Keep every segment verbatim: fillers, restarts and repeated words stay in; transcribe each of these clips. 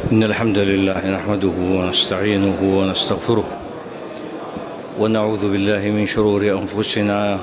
إن الحمد لله نحمده ونستعينه ونستغفره ونعوذ بالله من شرور أنفسنا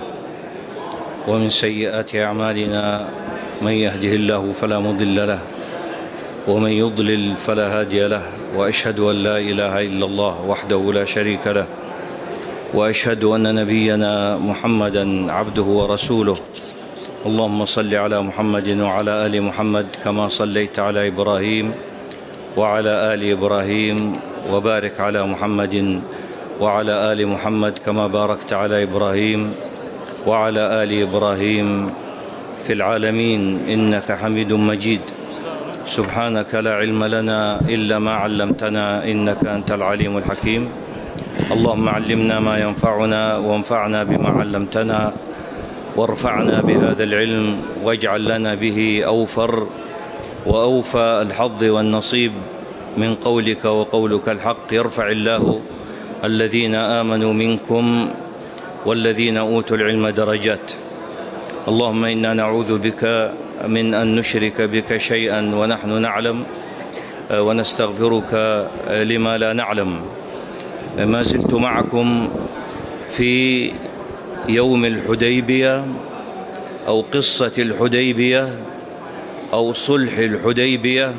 ومن سيئات أعمالنا. من يهده الله فلا مضل له ومن يضلل فلا هادي له، وأشهد أن لا إله إلا الله وحده لا شريك له، وأشهد أن نبينا محمدا عبده ورسوله. اللهم صل على محمد وعلى آل محمد كما صليت على إبراهيم وعلى آل إبراهيم، وبارك على محمد وعلى آل محمد كما باركت على إبراهيم وعلى آل إبراهيم في العالمين إنك حميد مجيد. سبحانك لا علم لنا إلا ما علمتنا إنك أنت العليم الحكيم. اللهم علمنا ما ينفعنا وانفعنا بما علمتنا وارفعنا بهذا العلم واجعل لنا به أوفر وأوفى الحظ والنصيب من قولك وقولك الحق. يرفع الله الذين آمنوا منكم والذين أوتوا العلم درجات. اللهم إنا نعوذ بك من أن نشرك بك شيئا ونحن نعلم ونستغفرك لما لا نعلم. ما زلت معكم في يوم الحديبية أو قصة الحديبية أو صلح الحديبية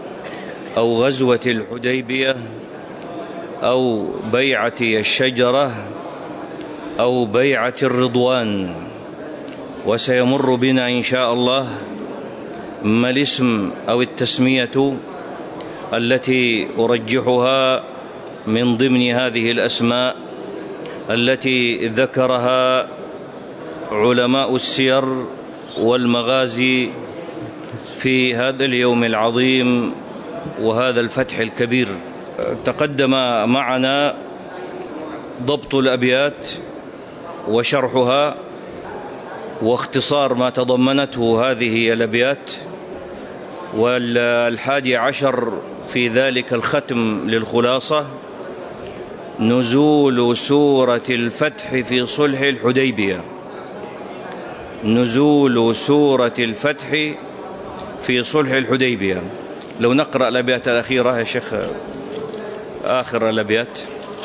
أو غزوة الحديبية أو بيعة الشجرة أو بيعة الرضوان. وسيمر بنا إن شاء الله ما الاسم أو التسمية التي أرجحها من ضمن هذه الأسماء التي ذكرها علماء السير والمغازي في هذا اليوم العظيم وهذا الفتح الكبير. تقدم معنا ضبط الأبيات وشرحها واختصار ما تضمنته هذه الأبيات، والحادي عشر في ذلك الختم للخلاصة نزول سورة الفتح في صلح الحديبية. نزول سورة الفتح في صلح الحديبية. لو نقرأ الأبيات الأخيرة يا شيخ، آخر الأبيات: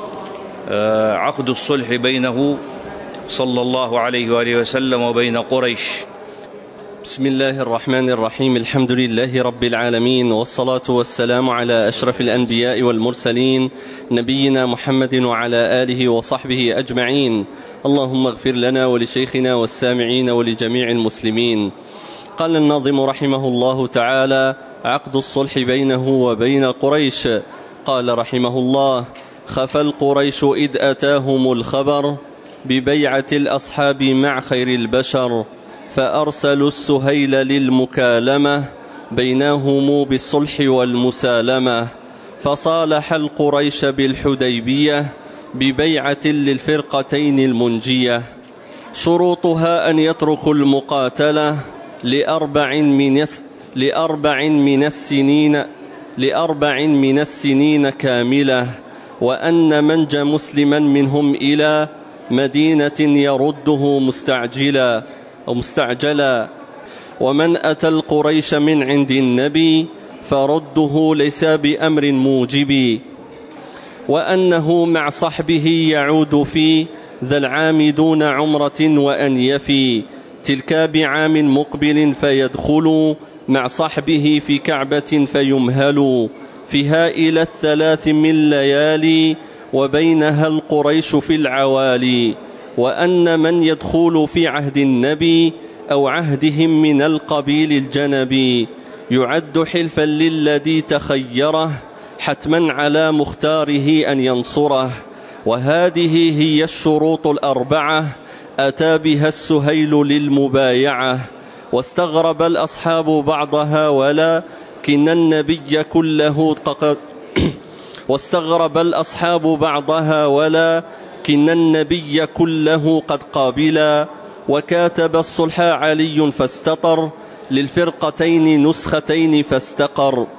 عقد الصلح بينه صلى الله عليه وآله وسلم وبين قريش. بسم الله الرحمن الرحيم. الحمد لله رب العالمين، والصلاة والسلام على أشرف الأنبياء والمرسلين نبينا محمد وعلى آله وصحبه أجمعين. اللهم اغفر لنا ولشيخنا والسامعين ولجميع المسلمين. قال الناظم رحمه الله تعالى: عقد الصلح بينه وبين قريش. قال رحمه الله: خفى القريش إذ أتاهم الخبر ببيعة الأصحاب مع خير البشر، فأرسلوا السهيل للمكالمة بينهم بالصلح والمسالمة، فصالح القريش بالحديبية ببيعة للفرقتين المنجية. شروطها أن يتركوا المقاتلة لأربع من لأربع من السنين لأربع من السنين كاملة، وأن من جاء مسلما منهم إلى مدينة يرده مستعجلا أو مستعجلا، ومن أتى القريش من عند النبي فرده ليس بأمر موجب، وأنه مع صحبه يعود في ذا العام دون عمرة وأن يفي تلك بعام مقبل فيدخل مع صحبه في كعبة فيمهل فيها إلى الثلاث من ليالي وبينها القريش في العوالي، وأن من يدخل في عهد النبي أو عهدهم من القبيل الجنبي يعد حلفا للذي تخيره حتما على مختاره أن ينصره. وهذه هي الشروط الأربعة أتى بها السهيل للمبايعة، واستغرب الأصحاب بعضها ولكن النبي كله قد واستغرب الأصحاب بعضها ولكن النبي كله قد قابلا، وكاتب الصلح علي فاستطر للفرقتين نسختين فاستقر.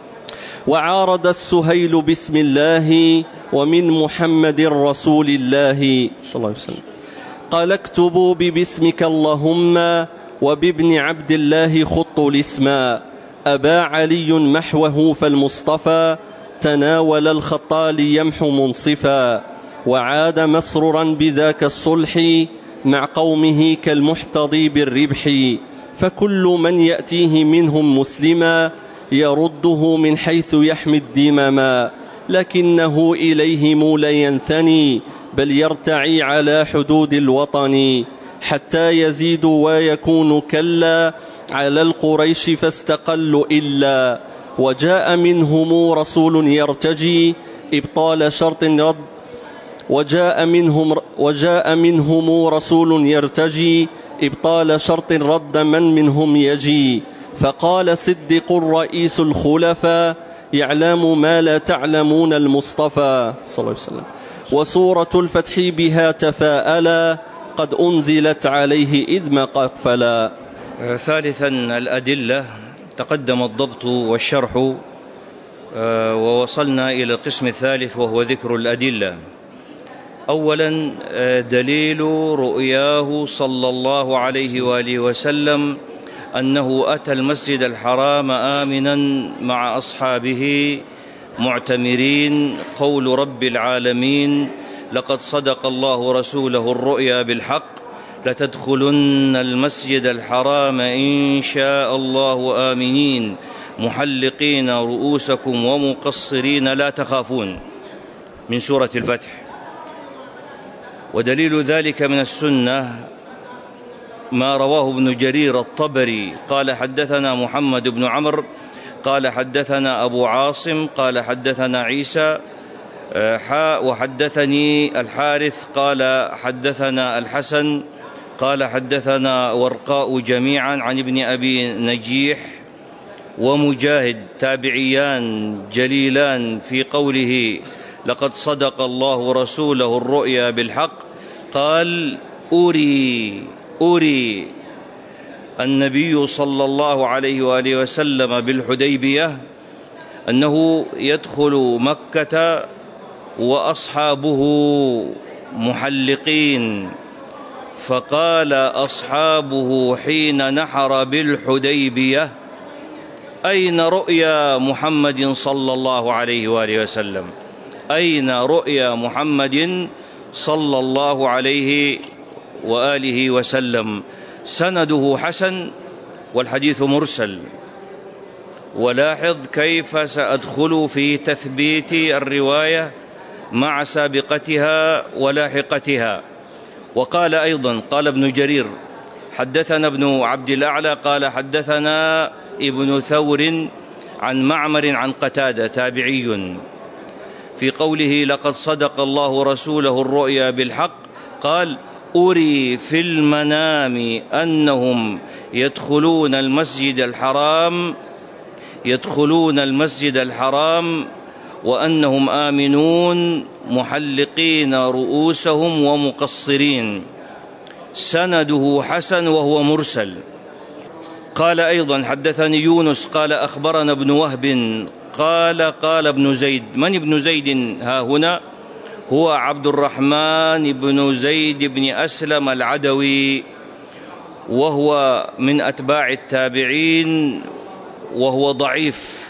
وعارض السهيل بسم الله ومن محمد رسول الله صلى الله عليه وسلم، قال اكتبوا ببسمك اللهم وبابن عبد الله خط الاسما، أبى علي محوه فالمصطفى تناول الخطا ليمحو منصفا، وعاد مسرورا بذاك الصلح مع قومه كالمحتضي بالربح، فكل من يأتيه منهم مسلما يرده من حيث يحمي الدمما، لكنه إليهم لا ينثني بل يرتعي على حدود الوطن، حتى يزيد ويكون كلا على القريش فاستقلوا إلا، وجاء منهم رسول يرتجي إبطال شرط رد وجاء منهم وجاء منهم رسول يرتجي إبطال شرط رد من منهم يجي، فقال صدق الرئيس الخلفاء يعلم ما لا تعلمون المصطفى صلى الله عليه وسلم، وسورة الفتح بها تفاءلا قد أنزلت عليه إذ ما قفلا. ثالثا الأدلة، تقدم الضبط والشرح ووصلنا إلى القسم الثالث وهو ذكر الأدلة. أولا دليل رؤياه صلى الله عليه وآله وسلم أنه أتى المسجد الحرام آمنا مع أصحابه معتمرين، قول رب العالمين لقد صدق الله رسوله الرؤيا بالحق لتدخلن المسجد الحرام إن شاء الله آمنين محلقين رؤوسكم ومقصرين لا تخافون، من سورة الفتح. ودليل ذلك من السنة ما رواه ابن جرير الطبري قال حدثنا محمد بن عمرو قال حدثنا أبو عاصم قال حدثنا عيسى حاء وحدثني الحارث قال حدثنا الحسن قال حدثنا ورقاء جميعا عن ابن أبي نجيح ومجاهد تابعيان جليلان في قوله لقد صدق الله رسوله الرؤيا بالحق، قال أري أري النبي صلى الله عليه وآله وسلم بالحديبية أنه يدخل مكة وأصحابه محلقين، فقال أصحابه حين نحر بالحديبية أين رؤيا محمد صلى الله عليه وآله وسلم، أين رؤيا محمد صلى الله عليه وآله وسلم. سنده حسن والحديث مرسل، ولاحظ كيف سأدخل في تثبيت الرواية مع سابقتها ولاحقتها. وقال أيضا قال ابن جرير حدثنا ابن عبد الأعلى قال حدثنا ابن ثور عن معمر عن قتادة تابعي في قوله لقد صدق الله رسوله الرؤيا بالحق، قال أري في المنام أنهم يدخلون المسجد الحرام يدخلون المسجد الحرام وأنهم آمنون محلقين رؤوسهم ومقصرين. سنده حسن وهو مرسل. قال أيضا حدثني يونس قال أخبرنا ابن وهب قال قال ابن زيد. من ابن زيد ها هنا؟ هو عبد الرحمن بن زيد بن أسلم العدوي، وهو من أتباع التابعين، وهو ضعيف.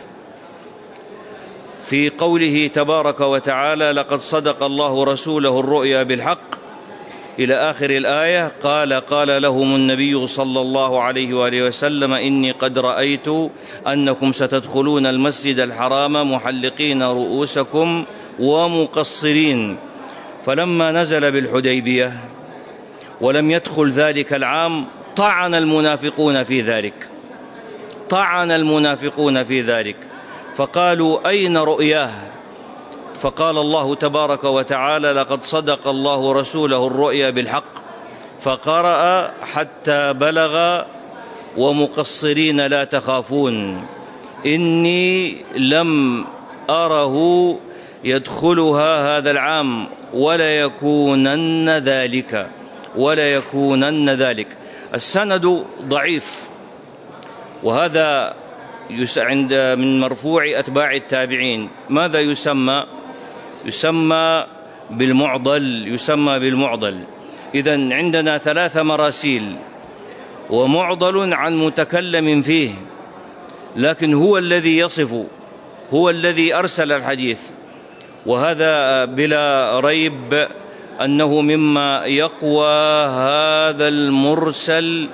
في قوله تبارك وتعالى لقد صدق الله رسوله الرؤيا بالحق إلى آخر الآية، قال قال لهم النبي صلى الله عليه وآله وسلم إني قد رأيت أنكم ستدخلون المسجد الحرام محلقين رؤوسكم ومقصرين. فلما نزل بالحديبية ولم يدخل ذلك العام طعن المنافقون في ذلك طعن المنافقون في ذلك فقالوا أين رؤياه؟ فقال الله تبارك وتعالى لقد صدق الله رسوله الرؤيا بالحق، فقرأ حتى بلغ ومقصرين لا تخافون إني لم أره يدخلها هذا العام ولا يكونن ذلك ولا يكونن ذلك. السند ضعيف، وهذا عند من مرفوع أتباع التابعين. ماذا يسمى؟ يسمى بالمعضل يسمى بالمعضل. إذن عندنا ثلاث مراسيل، ومعضل عن متكلم فيه لكن هو الذي يصف، هو الذي أرسل الحديث، وهذا بلا ريب أنه مما يقوى هذا المرسل،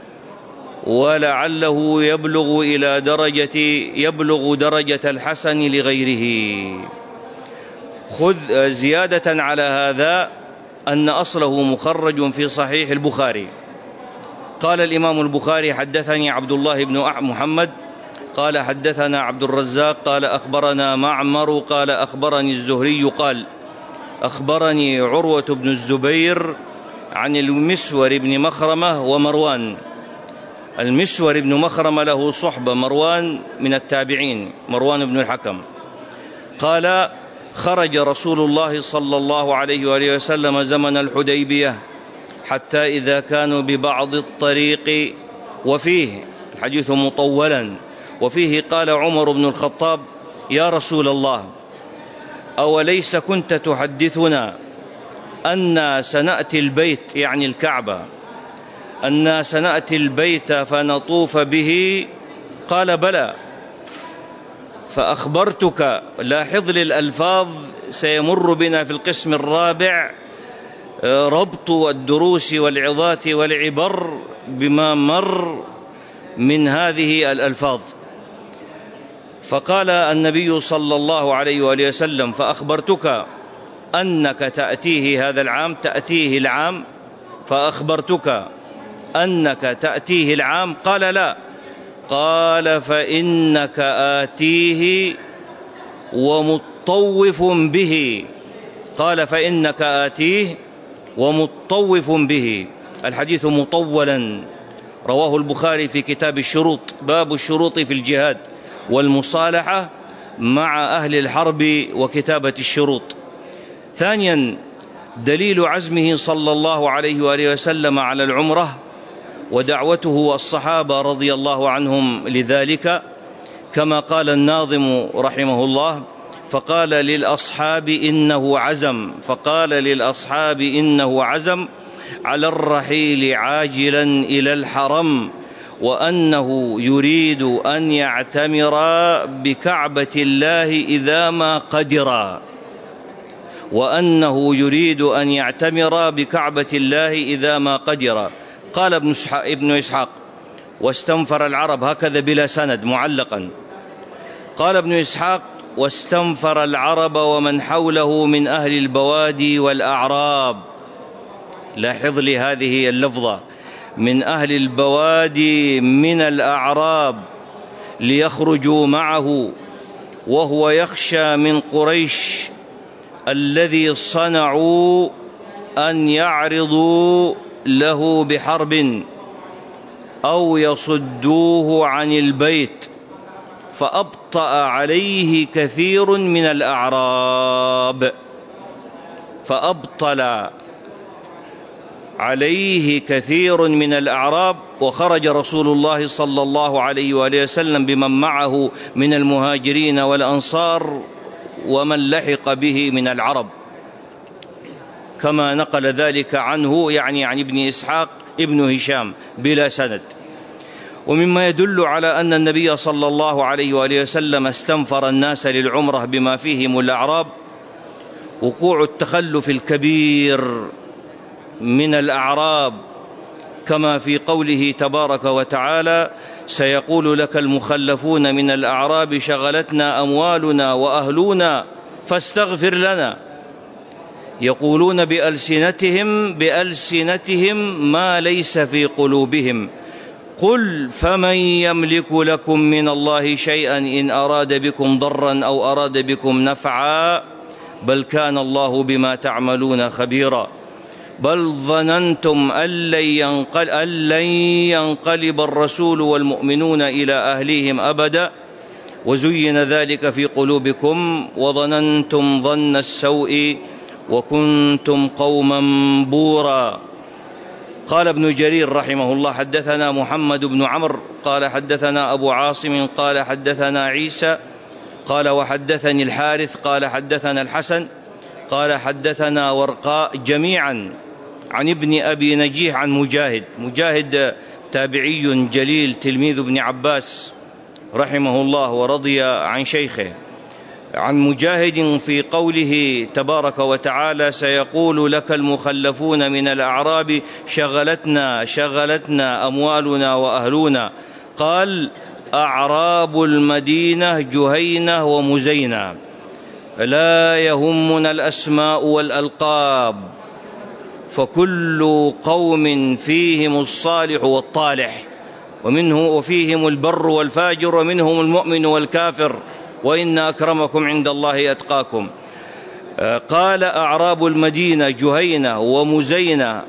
ولعله يبلغ إلى درجة يبلغ درجة الحسن لغيره. خذ زيادة على هذا أن أصله مخرج في صحيح البخاري. قال الإمام البخاري: حدثني عبد الله بن محمد قال حدثنا عبد الرزاق قال أخبرنا معمر قال أخبرني الزهري قال أخبرني عروة بن الزبير عن المسور بن مخرمة ومروان. المسور بن مخرمة له صحبة، مروان من التابعين، مروان بن الحكم. قال: خرج رسول الله صلى الله عليه وآله وسلم زمن الحديبية حتى إذا كانوا ببعض الطريق، وفيه الحديث مطولا، وفيه قال عمر بن الخطاب: يا رسول الله، أوليس كنت تحدثنا أن سنأتي البيت، يعني الكعبة، أن سنأتي البيت فنطوف به؟ قال: بلى. فأخبرتك، لاحظ لي الألفاظ، سيمر بنا في القسم الرابع ربط الدروس والعظات والعبر بما مر من هذه الألفاظ. فقال النبي صلى الله عليه وآله وسلم: فأخبرتك أنك تأتيه هذا العام، تأتيه العام، فأخبرتك أنك تأتيه العام؟ قال: لا. قال: فإنك آتيه ومطوف به. قال: فإنك آتيه ومطوف به. الحديث مطولا، رواه البخاري في كتاب الشروط، باب الشروط في الجهاد والمصالحة مع أهل الحرب وكتابة الشروط. ثانيا، دليل عزمه صلى الله عليه وآله وسلم على العمرة ودعوته والصحابة رضي الله عنهم لذلك، كما قال الناظم رحمه الله: فقال للأصحاب إنه عزم فقال للأصحاب إنه عزم على الرحيل عاجلا إلى الحرم، وأنه يريد أن يعتمر بكعبة الله إذا ما قدر وأنه يريد أن يعتمر بكعبة الله إذا ما قدر. قال ابن إسحاق: واستنفر العرب، هكذا بلا سند معلقا. قال ابن إسحاق: واستنفر العرب ومن حوله من أهل البوادي والأعراب. لاحظ لي هذه اللفظة: من أهل البوادي من الأعراب، ليخرجوا معه، وهو يخشى من قريش الذي صنعوا أن يعرضوا له بحرب أو يصدوه عن البيت، فأبطأ عليه كثير من الأعراب فأبطل عليه كثير من الأعراب وخرج رسول الله صلى الله عليه وآله وسلم بمن معه من المهاجرين والأنصار ومن لحق به من العرب، كما نقل ذلك عنه، يعني عن ابن إسحاق ابن هشام بلا سند. ومما يدل على أن النبي صلى الله عليه وآله وسلم استنفر الناس للعمرة بما فيهم الأعراب وقوع التخلف الكبير من الأعراب، كما في قوله تبارك وتعالى: سيقول لك المخلفون من الأعراب شغلتنا أموالنا وأهلنا فاستغفر لنا. يقولون بألسنتهم بألسنتهم ما ليس في قلوبهم. قل فمن يملك لكم من الله شيئا إن أراد بكم ضرا أو أراد بكم نفعا بل كان الله بما تعملون خبيرا. بل ظننتم أن لن ينقل أن لن ينقلب الرسول والمؤمنون إلى أهليهم أبدا وزين ذلك في قلوبكم وظننتم ظن السوء وكنتم قوما بورا. قال ابن جرير رحمه الله: حدثنا محمد بن عمرو قال حدثنا أبو عاصم قال حدثنا عيسى قال وحدثني الحارث قال حدثنا الحسن قال حدثنا ورقاء جميعا عن ابن أبي نجيح عن مجاهد. مجاهد تابعي جليل تلميذ ابن عباس رحمه الله ورضي عن شيخه عن مجاهد في قوله تبارك وتعالى: سيقول لك المخلفون من الأعراب شغلتنا شغلتنا أموالنا وأهلنا، قال: أعراب المدينة جهينة ومزينة، لا يهمنا الأسماء والألقاب، فكل قوم فيهم الصالح والطالح، ومنه وفيهم البر والفاجر، ومنهم المؤمن والكافر، وإن أكرمكم عند الله أتقاكم. قال: أعراب المدينة جهينة ومزينة،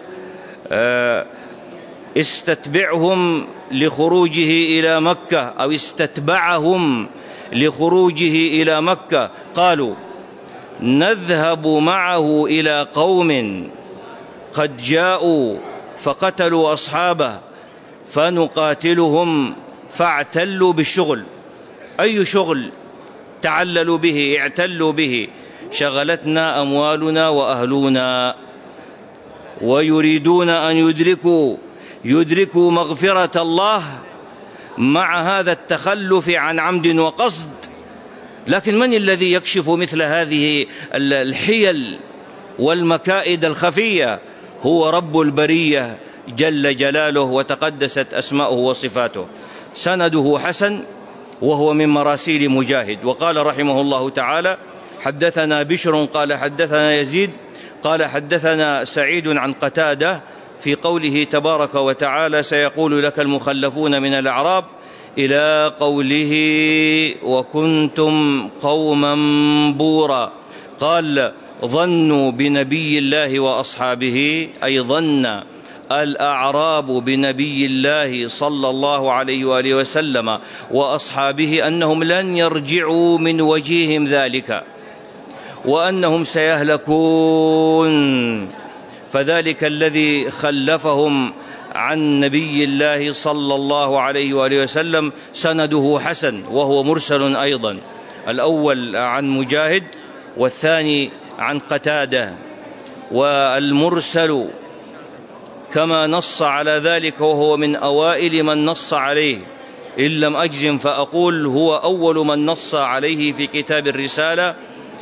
استتبعهم لخروجه إلى مكة، أو استتبعهم لخروجه إلى مكة، قالوا: نذهب معه إلى قوم قد جاءوا فقتلوا أصحابه فنقاتلهم، فاعتلوا بالشغل. أي شغل؟ تعللوا به، اعتلوا به. شغلتنا أموالنا وأهلنا، ويريدون أن يدركوا يدركوا مغفرة الله مع هذا التخلف عن عمد وقصد. لكن من الذي يكشف مثل هذه الحيل والمكائد الخفية؟ هو رب البرية جل جلاله وتقدست أسماؤه وصفاته. سنده حسن، وهو من مراسيل مجاهد. وقال رحمه الله تعالى: حدثنا بشر قال حدثنا يزيد قال حدثنا سعيد عن قتادة في قوله تبارك وتعالى: سيقول لك المخلفون من الأعراب، إلى قوله: وكنتم قوما بورا. قال: ظنوا بنبي الله وأصحابه، أي ظن الأعراب بنبي الله صلى الله عليه وآله وسلم وأصحابه أنهم لن يرجعوا من وجههم ذلك، وأنهم سيهلكون، فذلك الذي خلفهم عن نبي الله صلى الله عليه وآله وسلم سنده حسن، وهو مرسل أيضا، الأول عن مجاهد والثاني عن قتادة. والمرسل كما نص على ذلك، وهو من أوائل من نص عليه، إن لم أجزم فأقول هو أول من نص عليه في كتاب الرسالة،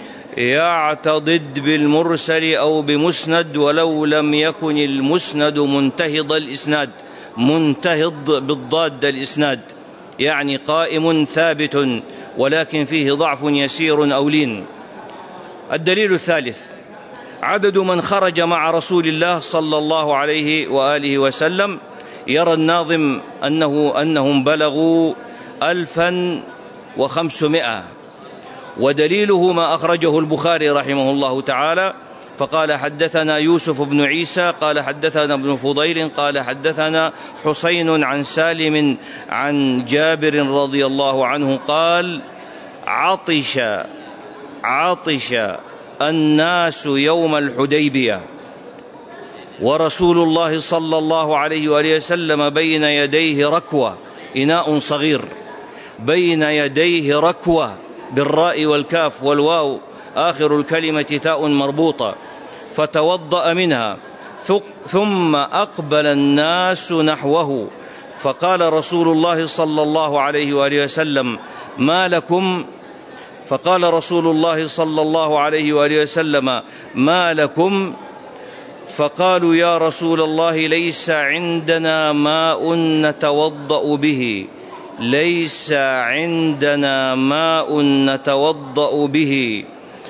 يعتضد بالمرسل أو بمسند، ولو لم يكن المسند منتهض الإسناد، منتهض بالضاد الإسناد، يعني قائم ثابت ولكن فيه ضعف يسير أو لين. الدليل الثالث: عدد من خرج مع رسول الله صلى الله عليه وآله وسلم. يرى الناظم أنه أنهم بلغوا ألفا وخمسمائة، ودليله ما أخرجه البخاري رحمه الله تعالى، فقال: حدثنا يوسف بن عيسى قال حدثنا ابن فضيل قال حدثنا حسين عن سالم عن جابر رضي الله عنه قال: عطش عطش الناس يوم الحديبية، ورسول الله صلى الله عليه وآله وسلم بين يديه ركوة، إناء صغير، بين يديه ركوة بالراء والكاف والواو، آخر الكلمة تاء مربوطة، فتوضأ منها، ثم أقبل الناس نحوه، فقال رسول الله صلى الله عليه وآله وسلم: ما لكم؟ فقال رسول الله صلى الله عليه وآله وسلم: ما لكم؟ فقالوا: يا رسول الله، ليس عندنا ماء نتوضأ به، ليس عندنا ماء نتوضأ به.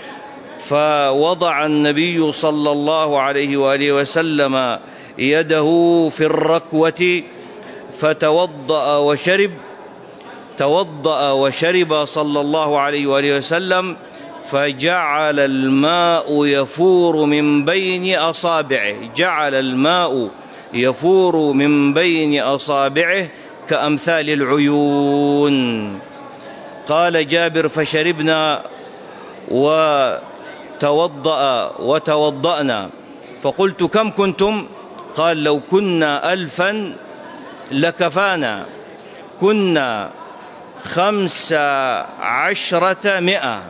فوضع النبي صلى الله عليه وآله وسلم يده في الركوة فتوضأ وشرب توضأ وشرب صلى الله عليه وآله وسلم، فجعل الماء يفور من بين أصابعه، جعل الماء يفور من بين أصابعه كأمثال العيون. قال جابر: فشربنا وتوضأ وتوضأنا، فقلت: كم كنتم؟ قال: لو كنا ألفا لكفانا، كنا خمس عشرة مئة.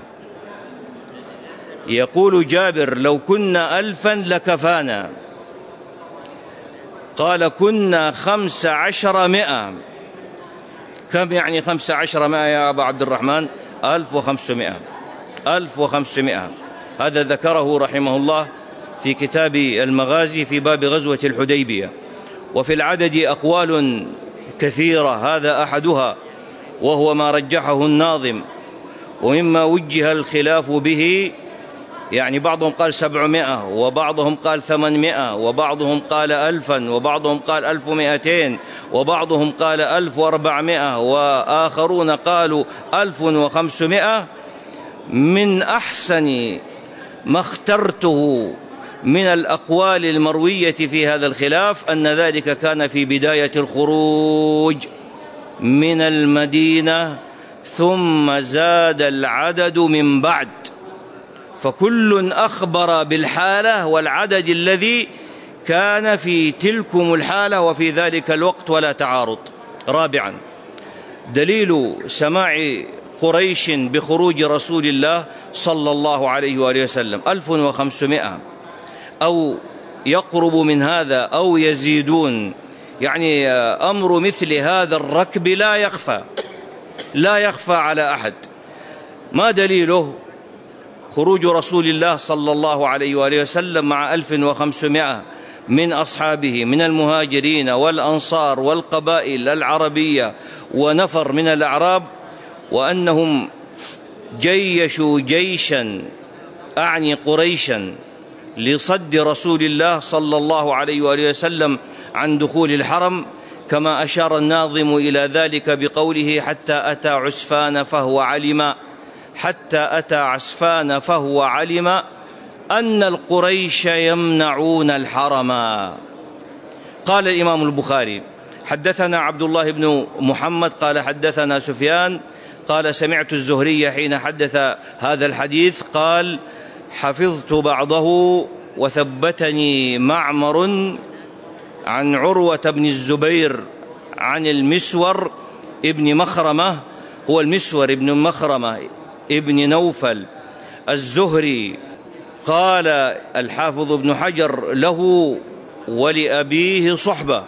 يقول جابر: لو كنا ألفا لكفانا، قال: كنا خمس عشر مئة. كم يعني خمسة عشر مائة يا أبا عبد الرحمن؟ ألف وخمسمائة. ألف وخمسمائة. هذا ذكره رحمه الله في كتاب المغازي في باب غزوة الحديبية. وفي العدد أقوال كثيرة، هذا أحدها وهو ما رجحه الناظم. ومما وجه الخلاف به يعني بعضهم قال سبعمائة، وبعضهم قال ثمانمائة، وبعضهم قال ألفا، وبعضهم قال ألف ومائتين، وبعضهم قال ألف وأربعمائة، وآخرون قالوا ألف وخمسمائة. من أحسن ما اخترته من الأقوال المروية في هذا الخلاف أن ذلك كان في بداية الخروج من المدينة، ثم زاد العدد من بعد، فكل أخبر بالحالة والعدد الذي كان في تلكم الحالة وفي ذلك الوقت ولا تعارض. رابعا، دليل سماع قريش بخروج رسول الله صلى الله عليه وآله وسلم ألف وخمسمائة أو يقرب من هذا أو يزيدون، يعني أمر مثل هذا الركب لا يخفى لا يخفى على أحد. ما دليله؟ خروج رسول الله صلى الله عليه وآله وسلم مع ألف وخمسمائة من أصحابه من المهاجرين والأنصار والقبائل العربية ونفر من الأعراب، وأنهم جيشوا جيشا أعني قريشا لصد رسول الله صلى الله عليه وآله وسلم عن دخول الحرم، كما أشار الناظم إلى ذلك بقوله حتى أتى عسفان فهو علم حتى أتى عسفان فهو علم أن القريش يمنعون الحرم. قال الإمام البخاري حدثنا عبد الله بن محمد قال حدثنا سفيان قال سمعت الزهري حين حدث هذا الحديث قال حفظت بعضه وثبتني معمر عن عروة بن الزبير عن المسور ابن مخرمة، هو المسور ابن مخرمة ابن نوفل الزهري. قال الحافظ ابن حجر له ولأبيه صحبة.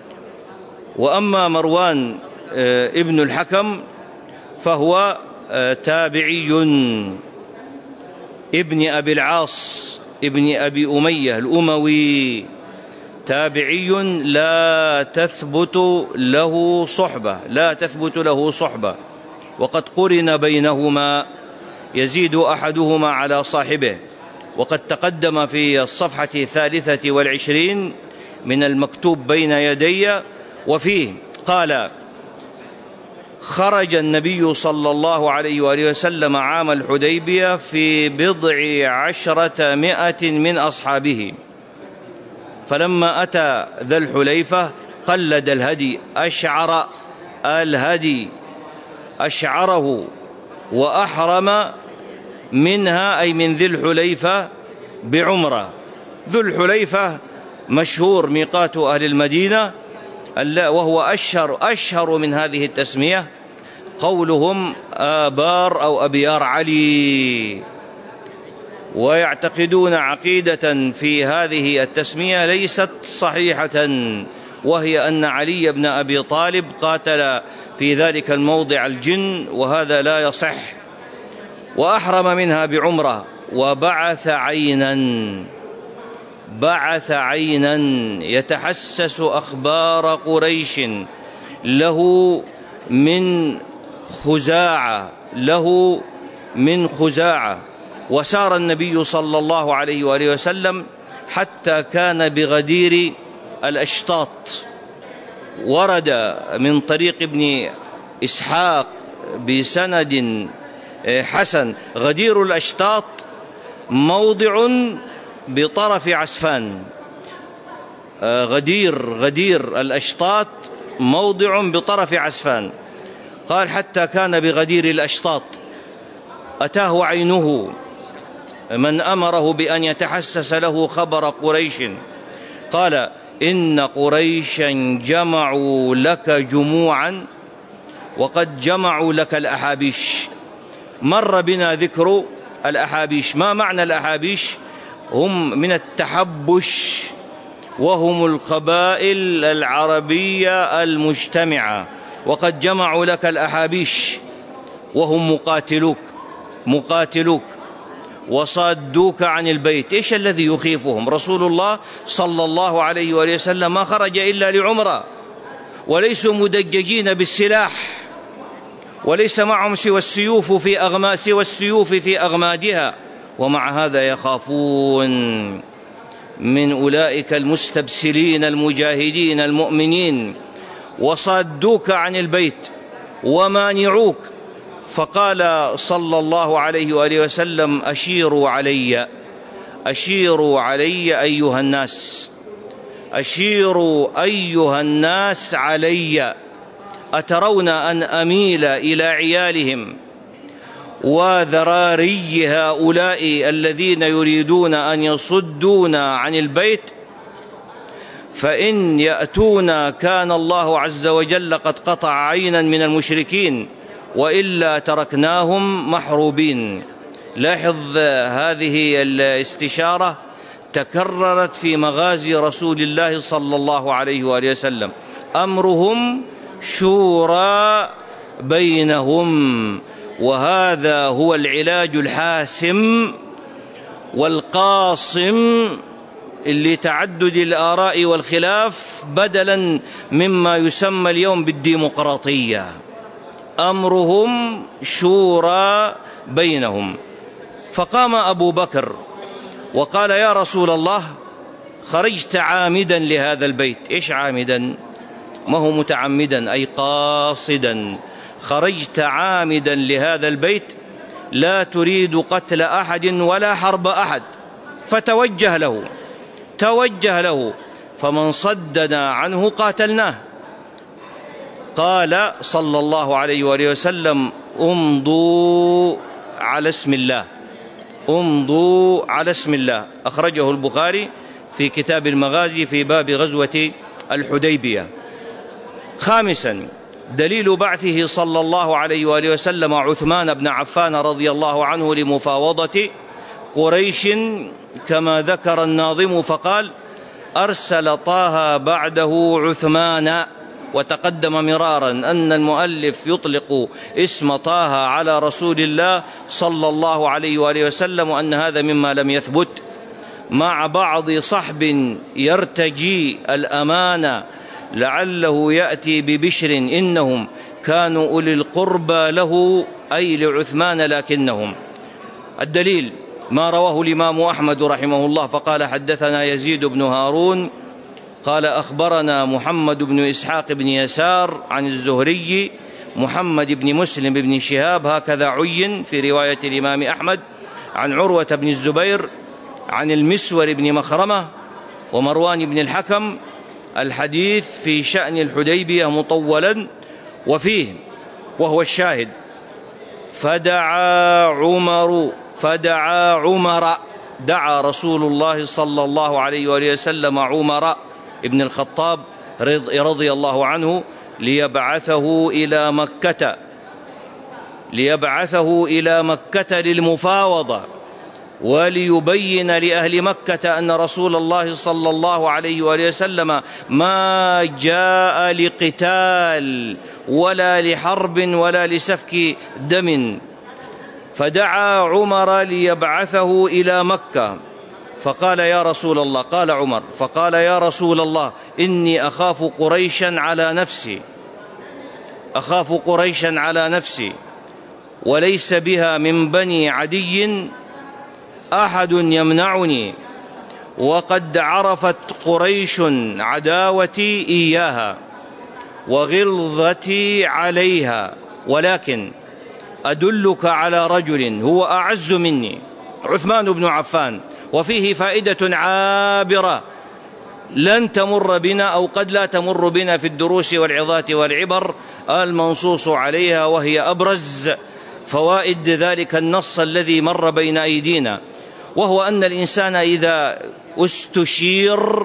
وأما مروان ابن الحكم فهو تابعي ابن أبي العاص ابن أبي أمية الأموي، تابعي لا تثبت له صحبة لا تثبت له صحبة وقد قرن بينهما يزيد أحدهما على صاحبه. وقد تقدم في الصفحة الثالثة والعشرين من المكتوب بين يدي، وفيه قال خرج النبي صلى الله عليه وآله وسلم عام الحديبية في بضع عشرة مائة من أصحابه، فلما أتى ذا الحليفة قلد الهدي أشعر الهدي أشعره وأحرم منها أي من ذي الحليفة بعمرة. ذو الحليفة مشهور ميقات أهل المدينة، وهو أشهر أشهر من هذه التسمية قولهم آبار أو أبيار علي، ويعتقدون عقيدة في هذه التسمية ليست صحيحة، وهي أن علي بن أبي طالب قاتل في ذلك الموضع الجن، وهذا لا يصح. وأحرم منها بعمرة وبعث عينا بعث عينا يتحسس أخبار قريش له من خزاعة له من خزاعة وسار النبي صلى الله عليه وآله وسلم حتى كان بغدير الأشطاط. ورد من طريق ابن إسحاق بسند حسن غدير الأشطاط موضع بطرف عسفان. غدير غدير الأشطاط موضع بطرف عسفان. قال حتى كان بغدير الأشطاط أتاه عينه من أمره بأن يتحسس له خبر قريش، قال إن قريشا جمعوا لك جموعا وقد جمعوا لك الأحابيش. مر بنا ذكر الأحابيش. ما معنى الأحابيش؟ هم من التحبش، وهم القبائل العربية المجتمعة، وقد جمعوا لك الأحابيش وهم مقاتلوك مقاتلوك وصادوك عن البيت. إيش الذي يخيفهم؟ رسول الله صلى الله عليه وآله وسلم ما خرج إلا لعمرة، وليسوا مدججين بالسلاح، وليس معهم سوى السيوف في أغما سوى السيوف في أغمادها، ومع هذا يخافون من أولئك المستبسلين المجاهدين المؤمنين، وصادوك عن البيت ومانعوك. فقال صلى الله عليه وآله وسلم: أشيروا علي أشيروا علي أيها الناس أشيروا أيها الناس علي، أترون أن أميل إلى عيالهم وذراري هؤلاء الذين يريدون أن يصدونا عن البيت؟ فإن يأتونا كان الله عز وجل قد قطع عينا من المشركين، وإلا تركناهم محروبين. لاحظ هذه الاستشارة تكررت في مغازي رسول الله صلى الله عليه وآله وسلم: أمرهم شورى بينهم. وهذا هو العلاج الحاسم والقاصم لتعدد الآراء والخلاف، بدلا مما يسمى اليوم بالديمقراطية. أمرهم شورى بينهم. فقام أبو بكر وقال: يا رسول الله، خرجت عامدا لهذا البيت. إيش عامدا؟ ما هو متعمدا، أي قاصدا. خرجت عامدا لهذا البيت، لا تريد قتل أحد ولا حرب أحد، فتوجه له توجه له فمن صدنا عنه قاتلناه. قال صلى الله عليه وآله وسلم: امضوا على اسم الله امضوا على اسم الله. أخرجه البخاري في كتاب المغازي في باب غزوة الحديبية. خامسا، دليل بعثه صلى الله عليه وآله وسلم عثمان بن عفان رضي الله عنه لمفاوضة قريش، كما ذكر الناظم فقال: أرسل طه بعده عثمان. وتقدم مرارا أن المؤلف يطلق اسم طه على رسول الله صلى الله عليه وآله وسلم، وأن هذا مما لم يثبت، مع بعض صحب يرتجي الأمانة لعله يأتي ببشر إنهم كانوا أولي القربى له، أي لعثمان، لكنهم. الدليل ما رواه الإمام أحمد رحمه الله فقال: حدثنا يزيد بن هارون قال: أخبرنا محمد بن إسحاق بن يسار عن الزهري محمد بن مسلم بن شهاب، هكذا عين في رواية الإمام أحمد، عن عروة بن الزبير عن المسور بن مخرمة ومروان بن الحكم، الحديث في شأن الحديبية مطولا، وفيه وهو الشاهد: فدعا عمر فدعا عمر دعا رسول الله صلى الله عليه وآله وسلم عمر ابن الخطاب رضي الله عنه ليبعثه إلى مكة ليبعثه إلى مكة للمفاوضة، وليبين لأهل مكة أن رسول الله صلى الله عليه وآله وسلم ما جاء لقتال ولا لحرب ولا لسفك دم. فدعا عمر ليبعثه إلى مكة، فقال: يا رسول الله، قال عمر فقال: يا رسول الله، إني أخاف قريشا على نفسي أخاف قريشا على نفسي وليس بها من بني عدي أحد يمنعني، وقد عرفت قريش عداوتي إياها وغلظتي عليها، ولكن أدلك على رجل هو أعز مني، عثمان بن عفان، وفيه فائدة عابرة لن تمر بنا أو قد لا تمر بنا في الدروس والعظات والعبر المنصوص عليها، وهي أبرز فوائد ذلك النص الذي مر بين أيدينا، وهو أن الإنسان إذا استشير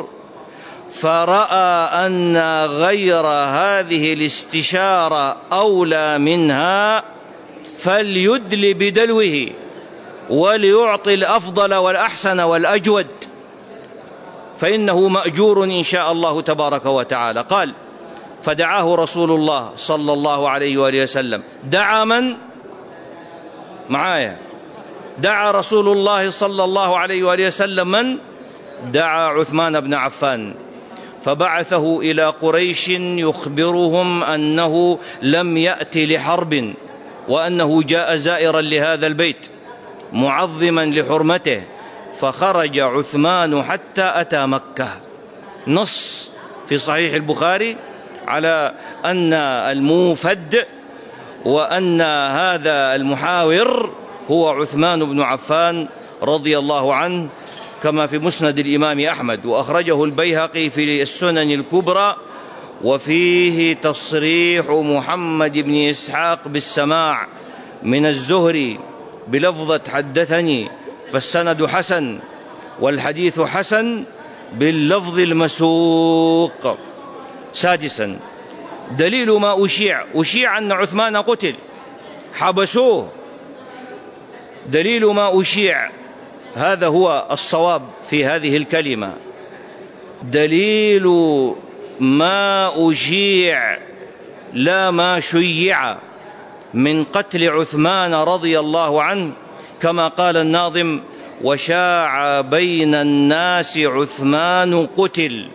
فرأى أن غير هذه الاستشارة أولى منها فليدل بدلوه وليعطي الأفضل والأحسن والأجود، فإنه مأجور إن شاء الله تبارك وتعالى. قال: فدعاه رسول الله صلى الله عليه وآله وسلم. دعا من؟ معايا. دعا رسول الله صلى الله عليه وآله وسلم من؟ دعا عثمان بن عفان، فبعثه إلى قريش يخبرهم أنه لم يأت لحرب، وأنه جاء زائرا لهذا البيت معظما لحرمته. فخرج عثمان حتى أتى مكة. نص في صحيح البخاري على أن الموفد وأن هذا المحاور هو عثمان بن عفان رضي الله عنه، كما في مسند الإمام أحمد، وأخرجه البيهقي في السنن الكبرى، وفيه تصريح محمد بن إسحاق بالسماع من الزهري بلفظة حدثني، فالسند حسن والحديث حسن باللفظ المسوق. سادسا، دليل ما أشيع أشيع أن عثمان قتل، حبسوه. دليل ما أشيع، هذا هو الصواب في هذه الكلمة. دليل ما أشيع لا ما شيع من قتل عثمان رضي الله عنه، كما قال الناظم: وشاع بين الناس عثمان قتل.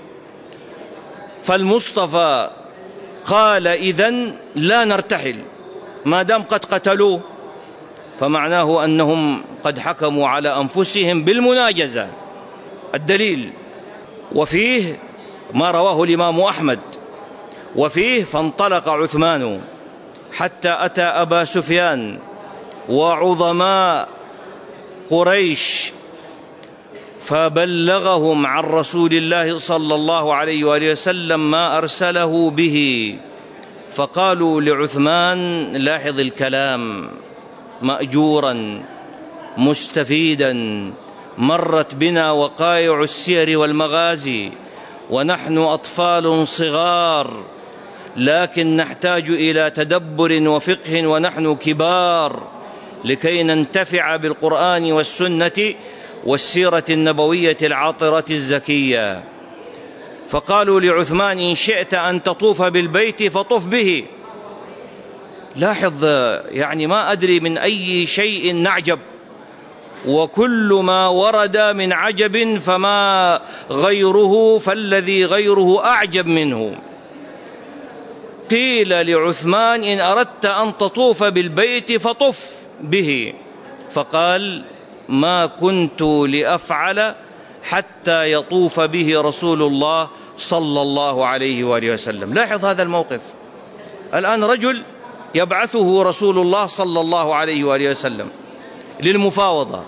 فالمصطفى قال: إذن لا نرتحل ما دام قد قتلوه، فمعناه أنهم قد حكموا على أنفسهم بالمناجزة. الدليل، وفيه ما رواه الإمام أحمد، وفيه: فانطلق عثمان حتى أتى أبا سفيان وعظماء قريش فبلغهم عن رسول الله صلى الله عليه وآله وسلم ما أرسله به، فقالوا لعثمان: لاحظ الكلام، مأجورا مستفيدا، مرت بنا وقائع السير والمغازي ونحن أطفال صغار، لكن نحتاج إلى تدبر وفقه ونحن كبار، لكي ننتفع بالقرآن والسنة والسيرة النبوية العاطرة الزكية. فقالوا لعثمان: إن شئت أن تطوف بالبيت فطف به. لاحظ، يعني ما أدري من أي شيء نعجب، وكل ما ورد من عجب فما غيره فالذي غيره أعجب منه. قيل لعثمان: إن أردت أن تطوف بالبيت فطف به، فقال: ما كنت لأفعل حتى يطوف به رسول الله صلى الله عليه وآله وسلم. لاحظ هذا الموقف. الآن رجل يبعثه رسول الله صلى الله عليه وآله وسلم للمفاوضة،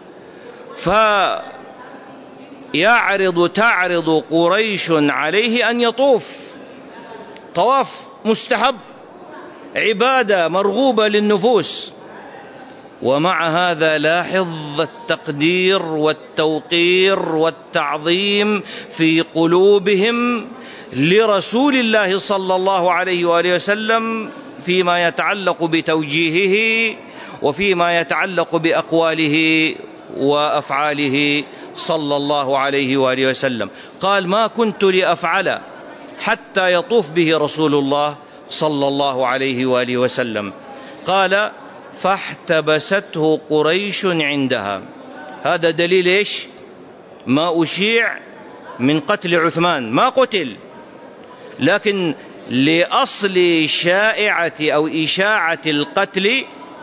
فيعرض تعرض قريش عليه أن يطوف طواف مستحب، عبادة مرغوبة للنفوس، ومع هذا لاحظ التقدير والتوقير والتعظيم في قلوبهم لرسول الله صلى الله عليه وآله وسلم فيما يتعلق بتوجيهه وفيما يتعلق بأقواله وأفعاله صلى الله عليه وآله وسلم. قال: ما كنت لأفعل حتى يطوف به رسول الله صلى الله عليه وآله وسلم. قال: فاحتبسته قريش عندها. هذا دليل إيش؟ ما أشيع من قتل عثمان، ما قتل، لكن لأصل شائعة أو إشاعة القتل،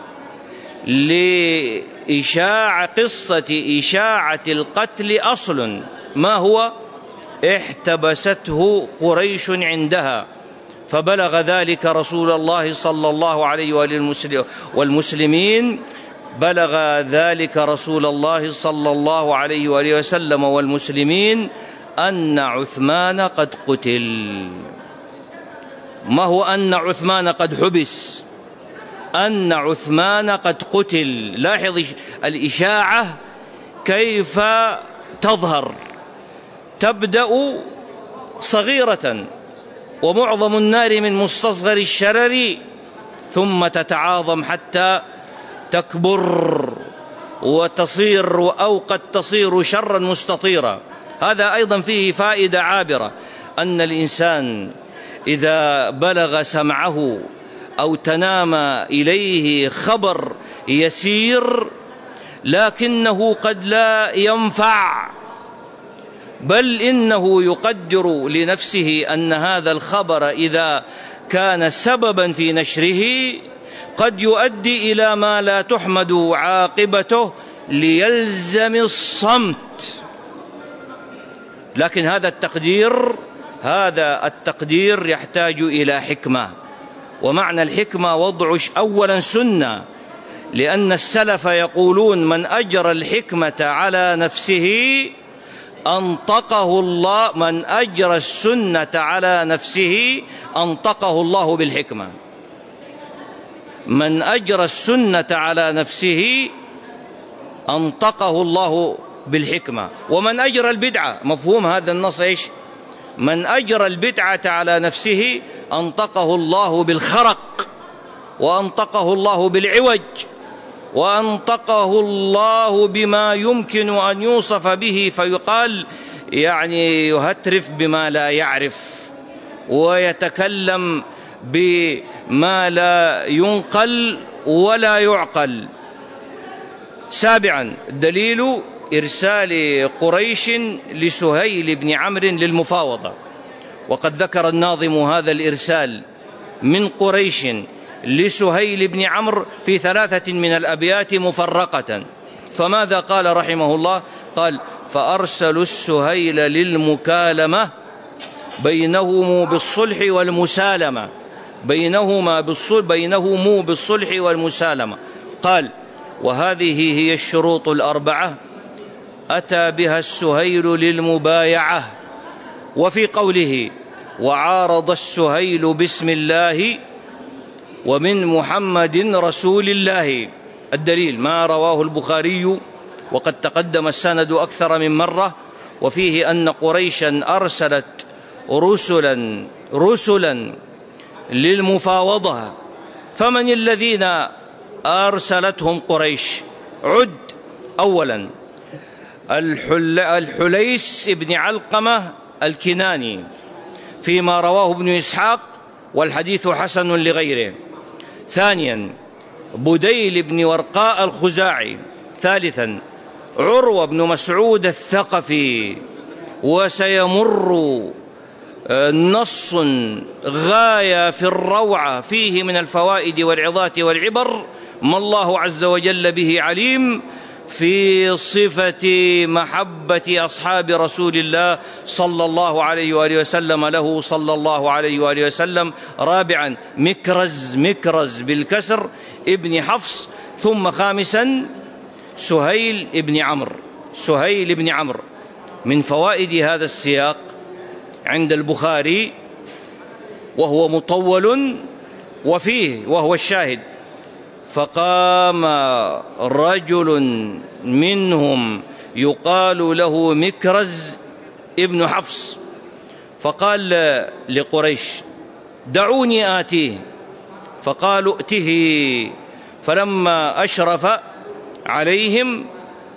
لإشاعة قصة إشاعة القتل أصل، ما هو؟ احتبسته قريش عندها، فبلغ ذلك رسول الله صلى الله عليه وآله والمسلمين بلغ ذلك رسول الله صلى الله عليه وآله وسلم والمسلمين أن عثمان قد قتل. ما هو أن عثمان قد حبس؟ أن عثمان قد قتل. لاحظ الإشاعة كيف تظهر، تبدأ صغيرة ومعظم النار من مستصغر الشرر، ثم تتعاظم حتى تكبر وتصير أو قد تصير شرا مستطيرا. هذا أيضا فيه فائدة عابرة، أن الإنسان إذا بلغ سمعه أو تنام إليه خبر يسير لكنه قد لا ينفع، بل إنه يقدر لنفسه أن هذا الخبر إذا كان سببا في نشره قد يؤدي إلى ما لا تحمد عاقبته ليلزم الصمت. لكن هذا التقدير هذا التقدير يحتاج إلى حكمة، ومعنى الحكمة وضع أولا سنة، لأن السلف يقولون من أجرى الحكمة على نفسه أنطقه الله، من أجرى السنة على نفسه أنطقه الله بالحكمة. من أجرى السنة على نفسه أنطقه الله بالحكمة. ومن أجرى البدعة، مفهوم هذا النص إيش؟ من أجرى البدعة على نفسه أنطقه الله بالخرق، وأنطقه الله بالعوج، وأنطقه الله بما يمكن أن يوصف به فيقال يعني يهترف بما لا يعرف، ويتكلم بما لا ينقل ولا يعقل. سابعا دليل إرسال قريش لسهيل بن عمرو للمفاوضة، وقد ذكر الناظم هذا الإرسال من قريش لسهيل بن عمرو في ثلاثة من الأبيات مفرقة. فماذا قال رحمه الله؟ قال: فأرسلوا السهيل للمكالمة بينهم بالصلح والمسالمة، بينهما بالصلح بينهم بالصلح والمسالمة. قال: وهذه هي الشروط الأربعة أتى بها السهيل للمبايعة. وفي قوله: وعارض السهيل بسم الله ومن محمد رسول الله، الدليل ما رواه البخاري وقد تقدم السند أكثر من مرة، وفيه أن قريشا أرسلت رسلا رسلا للمفاوضة. فمن الذين أرسلتهم قريش؟ عد: أولا الحل الحليس بن علقمة الكناني فيما رواه ابن إسحاق والحديث حسن لغيره. ثانيا بديل بن ورقاء الخزاعي. ثالثا عروة بن مسعود الثقفي. وسيمر نص غاية في الروعة فيه من الفوائد والعظات والعبر ما الله عز وجل به عليم في صفة محبة أصحاب رسول الله صلى الله عليه وآله وسلم له صلى الله عليه وآله وسلم. رابعا مكرز مكرز بالكسر ابن حفص. ثم خامسا سهيل ابن عمرو سهيل ابن عمرو. من فوائد هذا السياق عند البخاري وهو مطول وفيه وهو الشاهد: فقام رجل منهم يقال له مكرز ابن حفص فقال لقريش: دعوني آتيه. فقالوا: ائته. فلما أشرف عليهم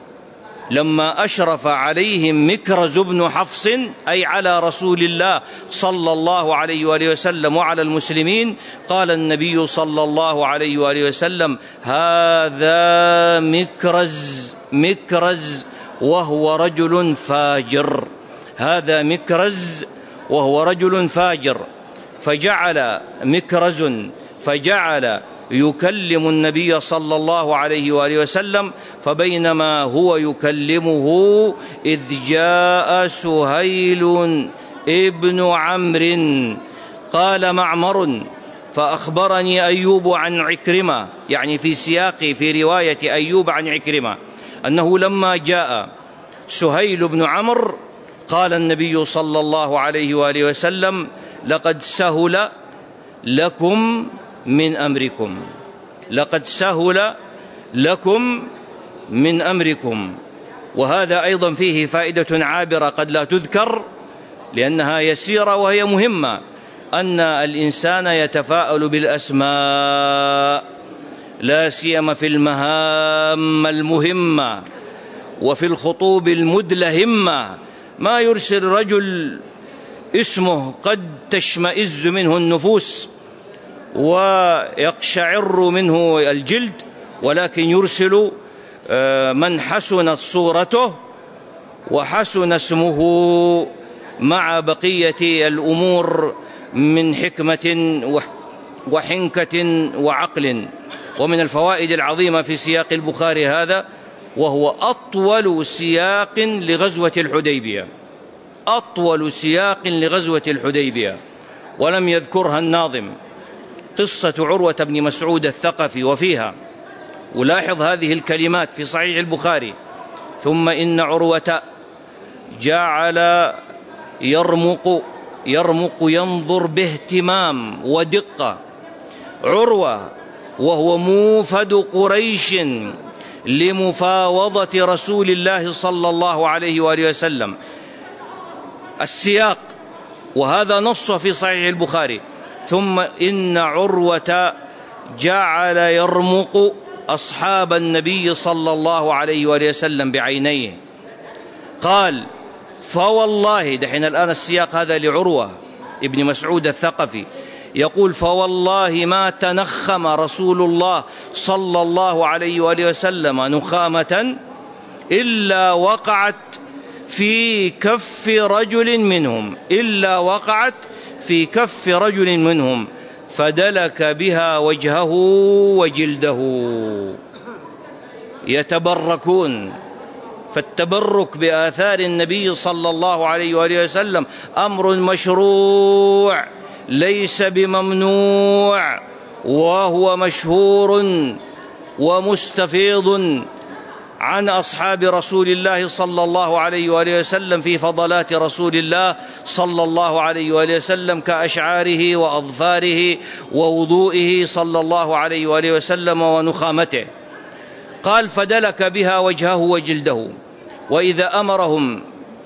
لما أشرف عليهم مكرز بن حفص أي على رسول الله صلى الله عليه وآله وسلم وعلى المسلمين، قال النبي صلى الله عليه وآله وسلم: هذا مكرز مكرز وهو رجل فاجر هذا مكرز وهو رجل فاجر. فجعل مكرز فجعل يكلم النبي صلى الله عليه وآله وسلم، فبينما هو يكلمه إذ جاء سهيل ابن عمرو. قال معمر: فأخبرني أيوب عن عكرمة، يعني في سياق في رواية أيوب عن عكرمة، أنه لما جاء سهيل بن عمرو قال النبي صلى الله عليه وآله وسلم: لقد سهل لكم من أمركم لقد سهل لكم من أمركم. وهذا أيضا فيه فائدة عابرة قد لا تذكر لأنها يسيرة وهي مهمة، أن الإنسان يتفاءل بالأسماء لا سيما في المهام المهمة وفي الخطوب المدلهمة. ما يرسل رجل اسمه قد تشمئز منه النفوس ويقشعر منه الجلد، ولكن يرسل من حسنت صورته وحسن اسمه مع بقية الأمور من حكمة وحنكة وعقل. ومن الفوائد العظيمة في سياق البخاري هذا، وهو أطول سياق لغزوة الحديبية، أطول سياق لغزوة الحديبية، ولم يذكرها الناظم، قصة عروة بن مسعود الثقفي. وفيها ولاحظ هذه الكلمات في صحيح البخاري: ثم إن عروة جعل يرمق يرمق ينظر باهتمام ودقة. عروة وهو موفد قريش لمفاوضة رسول الله صلى الله عليه وآله وسلم. السياق، وهذا نص في صحيح البخاري: ثم إن عروة جعل يرمق أصحاب النبي صلى الله عليه وآله وسلم بعينيه. قال: فوالله، دحين الآن السياق هذا لعروة ابن مسعود الثقفي، يقول: فوالله ما تنخم رسول الله صلى الله عليه وآله وسلم نخامة إلا وقعت في كف رجل منهم إلا وقعت في كف رجل منهم فدلك بها وجهه وجلده. يتبركون، فالتبرك بآثار النبي صلى الله عليه وآله وسلم أمر مشروع ليس بممنوع، وهو مشهور ومستفيض عن أصحاب رسول الله صلى الله عليه وآله وسلم في فضلات رسول الله صلى الله عليه وآله وسلم، كأشعاره وأظفاره ووضوئه صلى الله عليه وآله وسلم ونخامته. قال: فدلك بها وجهه وجلده، وإذا أمرهم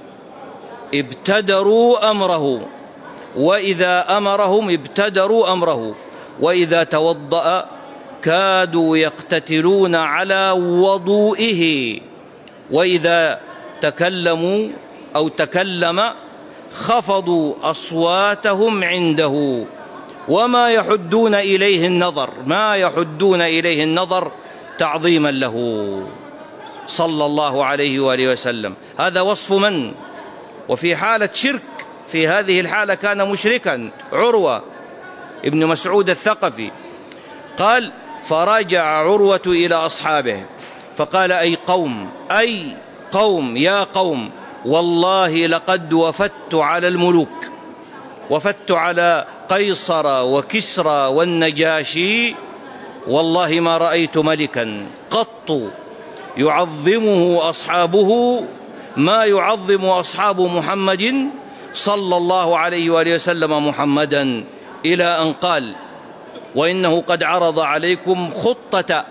ابتدروا أمره وإذا أمرهم ابتدروا أمره وإذا توضأ كادوا يقتتلون على وضوئه، وإذا تكلموا أو تكلم خفضوا أصواتهم عنده، وما يحدون إليه النظر ما يحدون إليه النظر تعظيما له صلى الله عليه وآله وسلم. هذا وصف من؟ وفي حالة شرك، في هذه الحالة كان مشركا عروة ابن مسعود الثقفي. قال: فرجع عروة إلى أصحابه فقال: أي قوم أي قوم يا قوم، والله لقد وفدت على الملوك، وفدت على قيصر وكسرى والنجاشي، والله ما رأيت ملكا قط يعظمه أصحابه ما يعظم أصحاب محمد صلى الله عليه وآله وسلم محمدا، إلى أن قال: وإنه قد عرض عليكم خطة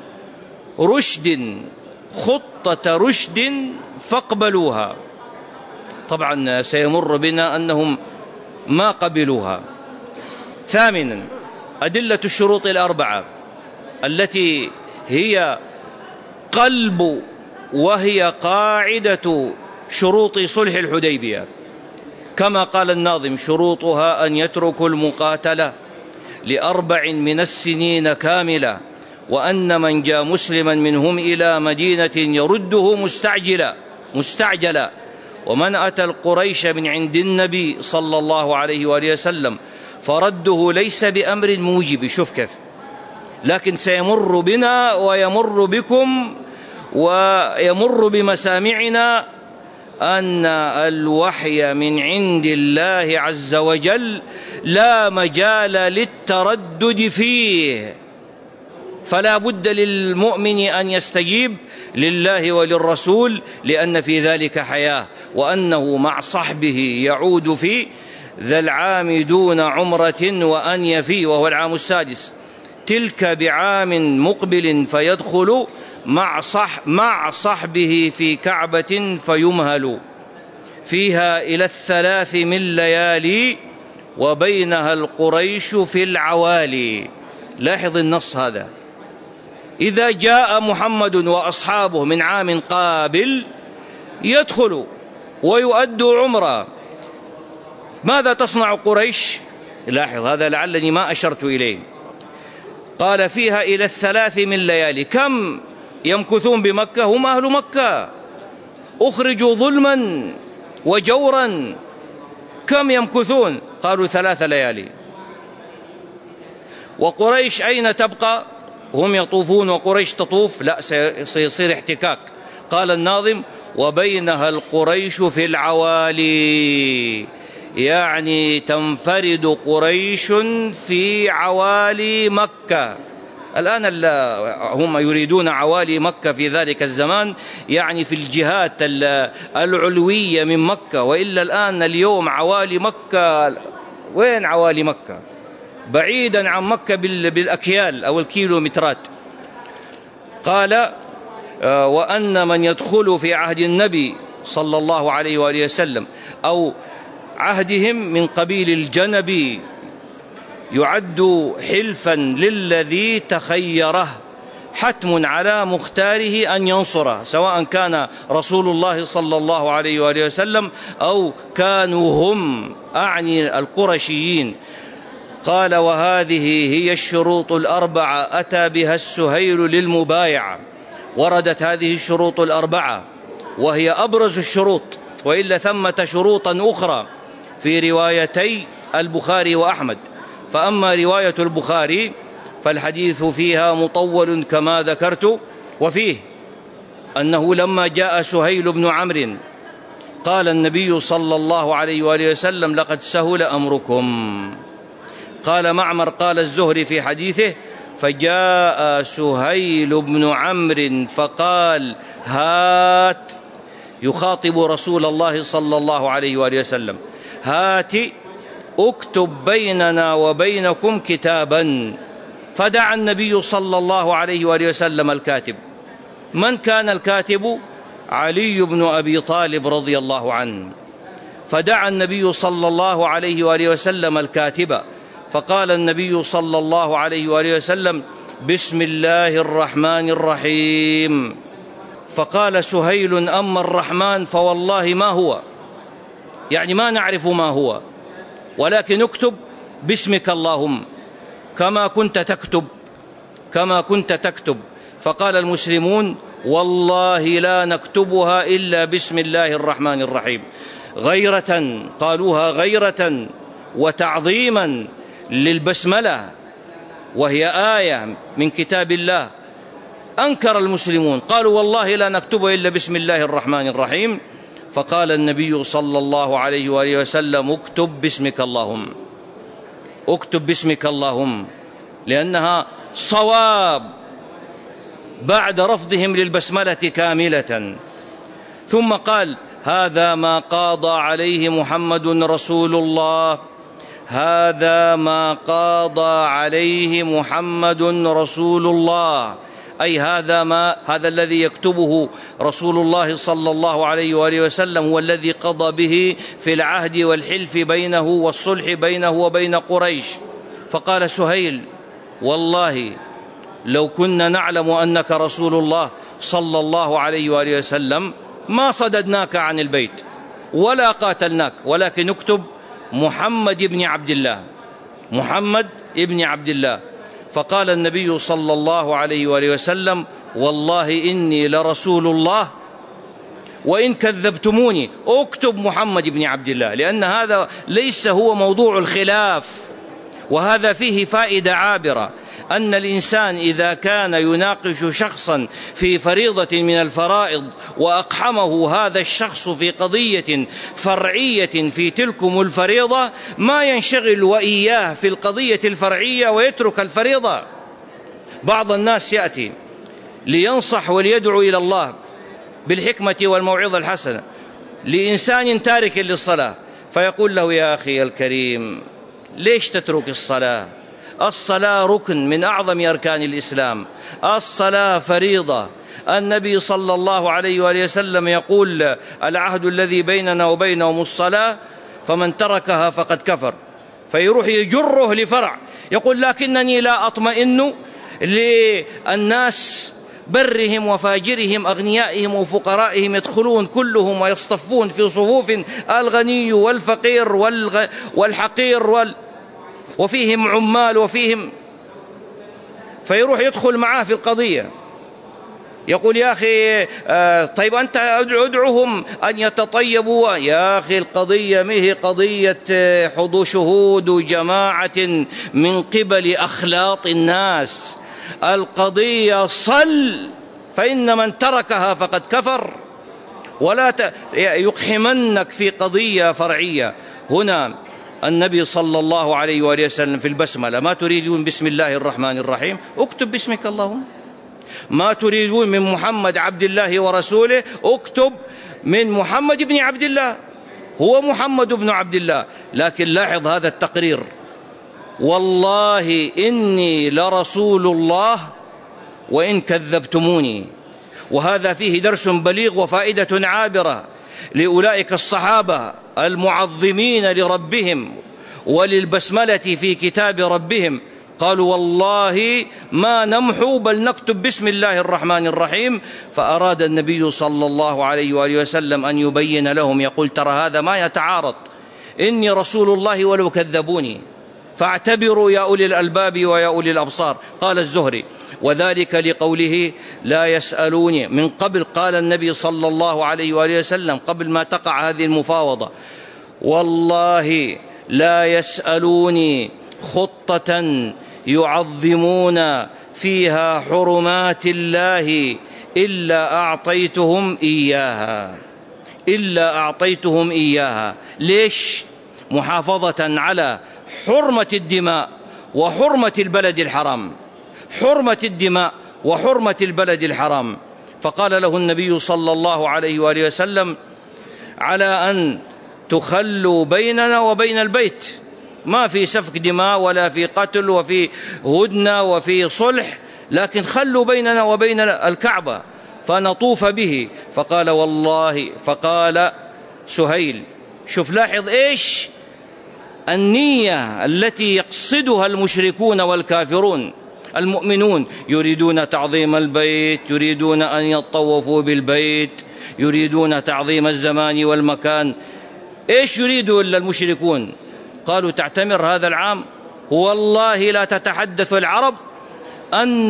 رشد خطة رشد فاقبلوها. طبعا سيمر بنا أنهم ما قبلوها. ثامنا، أدلة الشروط الأربعة التي هي قلب وهي قاعدة شروط صلح الحديبية، كما قال الناظم: شروطها أن يتركوا المقاتلة لأربع من السنين كاملة، وأن من جاء مسلما منهم إلى مدينة يرده مستعجلا مستعجلا ومن أتى القريش من عند النبي صلى الله عليه وآله وسلم فرده ليس بأمر موجب. شوف كيف، لكن سيمر بنا ويمر بكم ويمر بمسامعنا أن الوحي من عند الله عز وجل لا مجال للتردد فيه، فلا بد للمؤمن أن يستجيب لله وللرسول، لأن في ذلك حياة، وأنه مع صحبه يعود في ذا العام دون عمرة وأن يفي، وهو العام السادس، تلك بعام مقبل فيدخل مع, صح مع صحبه في كعبة فيمهل فيها إلى الثلاث من ليالي وبينها القريش في العوالي. لاحظ النص هذا: إذا جاء محمد وأصحابه من عام قابل يدخلوا ويؤدوا عمرة، ماذا تصنع قريش؟ لاحظ هذا لعلني ما أشرت إليه. قال فيها إلى الثلاث من ليالي. كم يمكثون بمكة؟ هم أهل مكة، أخرجوا ظلما وجورا، كم يمكثون؟ قالوا ثلاث ليالي. وقريش أين تبقى؟ هم يطوفون وقريش تطوف؟ لا، سيصير احتكاك. قال الناظم: وبينها القريش في العوالي، يعني تنفرد قريش في عوالي مكة. الآن هم يريدون عوالي مكة في ذلك الزمان، يعني في الجهات العلوية من مكة، وإلا الآن اليوم عوالي مكة، وين عوالي مكة؟ بعيدا عن مكة بالأكيال أو الكيلومترات. قال: وأن من يدخل في عهد النبي صلى الله عليه وآله وسلم أو عهدهم من قبيل الجنب يعد حلفا للذي تخيره، حتم على مختاره أن ينصره، سواء كان رسول الله صلى الله عليه وآله وسلم أو كانوا هم، أعني القرشيين. قال: وهذه هي الشروط الأربعة أتى بها السهيل للمبايعة. وردت هذه الشروط الأربعة وهي أبرز الشروط، وإلا ثمة شروطا أخرى في روايتي البخاري وأحمد. فأما رواية البخاري فالحديث فيها مطول كما ذكرت، وفيه أنه لما جاء سهيل بن عمرو قال النبي صلى الله عليه وآله وسلم: لقد سهل أمركم. قال معمر: قال الزهري في حديثه: فجاء سهيل بن عمرو فقال: هات، يخاطب رسول الله صلى الله عليه وآله وسلم: هات اكتب بيننا وبينكم كتابا. فدعا النبي صلى الله عليه وآله وسلم الكاتب. من كان الكاتب؟ علي بن أبي طالب رضي الله عنه. فدعا النبي صلى الله عليه وآله وسلم الكاتب، فقال النبي صلى الله عليه وآله وسلم: بسم الله الرحمن الرحيم. فقال سهيل: أما الرحمن فوالله ما هو، يعني ما نعرف ما هو، ولكن اكتب باسمك اللهم كما كنت تكتب كما كنت تكتب. فقال المسلمون: والله لا نكتبها إلا بسم الله الرحمن الرحيم، غيرة، قالوها غيرة وتعظيما للبسملة، وهي آية من كتاب الله. أنكر المسلمون، قالوا: والله لا نكتبها إلا بسم الله الرحمن الرحيم. فقال النبي صلى الله عليه وآله وسلم: اكتب باسمك اللهم، اكتب باسمك اللهم، لأنها صواب بعد رفضهم للبسملة كاملة. ثم قال: هذا ما قاضى عليه محمد رسول الله، هذا ما قاضى عليه محمد رسول الله، أي هذا ما هذا الذي يكتبه رسول الله صلى الله عليه وآله وسلم هو الذي قضى به في العهد والحلف بينه والصلح بينه وبين قريش. فقال سهيل: والله لو كنا نعلم أنك رسول الله صلى الله عليه وآله وسلم ما صددناك عن البيت ولا قاتلناك، ولكن اكتب محمد بن عبد الله، محمد بن عبد الله. فقال النبي صلى الله عليه وآله وسلم: والله إني لرسول الله وإن كذبتموني اكتب محمد بن عبد الله، لأن هذا ليس هو موضوع الخلاف. وهذا فيه فائدة عابرة، أن الإنسان إذا كان يناقش شخصا في فريضة من الفرائض وأقحمه هذا الشخص في قضية فرعية في تلكم الفريضة، ما ينشغل وإياه في القضية الفرعية ويترك الفريضة. بعض الناس يأتي لينصح وليدعو إلى الله بالحكمة والموعظة الحسنة لإنسان تارك للصلاة، فيقول له: يا أخي الكريم، ليش تترك الصلاة؟ الصلاة ركن من أعظم أركان الإسلام، الصلاة فريضة. النبي صلى الله عليه وآله وسلم يقول: العهد الذي بيننا وبينهم الصلاة، فمن تركها فقد كفر. فيروح يجره لفرع، يقول: لكنني لا أطمئن للناس برهم وفاجرهم أغنيائهم وفقرائهم يدخلون كلهم ويصطفون في صفوف الغني والفقير والغ... والحقير وال... وفيهم عمال وفيهم، فيروح يدخل معاه في القضية، يقول يا أخي آه طيب أنت أدعوهم أن يتطيبوا. يا أخي القضية مه قضية حضور شهود جماعة من قبل أخلاط الناس، القضية صل، فإن من تركها فقد كفر. ولا يقحمنك في قضية فرعية. هنا النبي صلى الله عليه وآله وسلم في البسملة: ما تريدون بسم الله الرحمن الرحيم، اكتب باسمك اللهم. ما تريدون من محمد عبد الله ورسوله، اكتب من محمد بن عبد الله، هو محمد بن عبد الله. لكن لاحظ هذا التقرير: والله إني لرسول الله وإن كذبتموني. وهذا فيه درس بليغ وفائدة عابرة لأولئك الصحابة المعظمين لربهم وللبسملة في كتاب ربهم. قالوا والله ما نمحو بل نكتب بسم الله الرحمن الرحيم. فأراد النبي صلى الله عليه وآله وسلم أن يبين لهم، يقول ترى هذا ما يتعارض، إني رسول الله ولو كذبوني، فاعتبروا يا أولي الألباب ويا أولي الأبصار. قال الزهري: وذلك لقوله لا يسألوني. من قبل قال النبي صلى الله عليه وآله وسلم قبل ما تقع هذه المفاوضة: والله لا يسألوني خطة يعظمون فيها حرمات الله إلا أعطيتهم إياها، إلا أعطيتهم إياها. ليش؟ محافظة على حرمة الدماء وحرمة البلد الحرام، حرمة الدماء وحرمة البلد الحرام. فقال له النبي صلى الله عليه وآله وسلم: على أن تخلوا بيننا وبين البيت، ما في سفك دماء ولا في قتل وفي هدنة وفي صلح، لكن خلوا بيننا وبين الكعبة فنطوف به. فقال والله، فقال سهيل، شوف لاحظ إيش النية التي يقصدها المشركون والكافرون. المؤمنون يريدون تعظيم البيت، يريدون أن يطوفوا بالبيت، يريدون تعظيم الزمان والمكان. إيش يريدوا إلا المشركون؟ قالوا تعتمر هذا العام؟ والله لا تتحدث العرب أن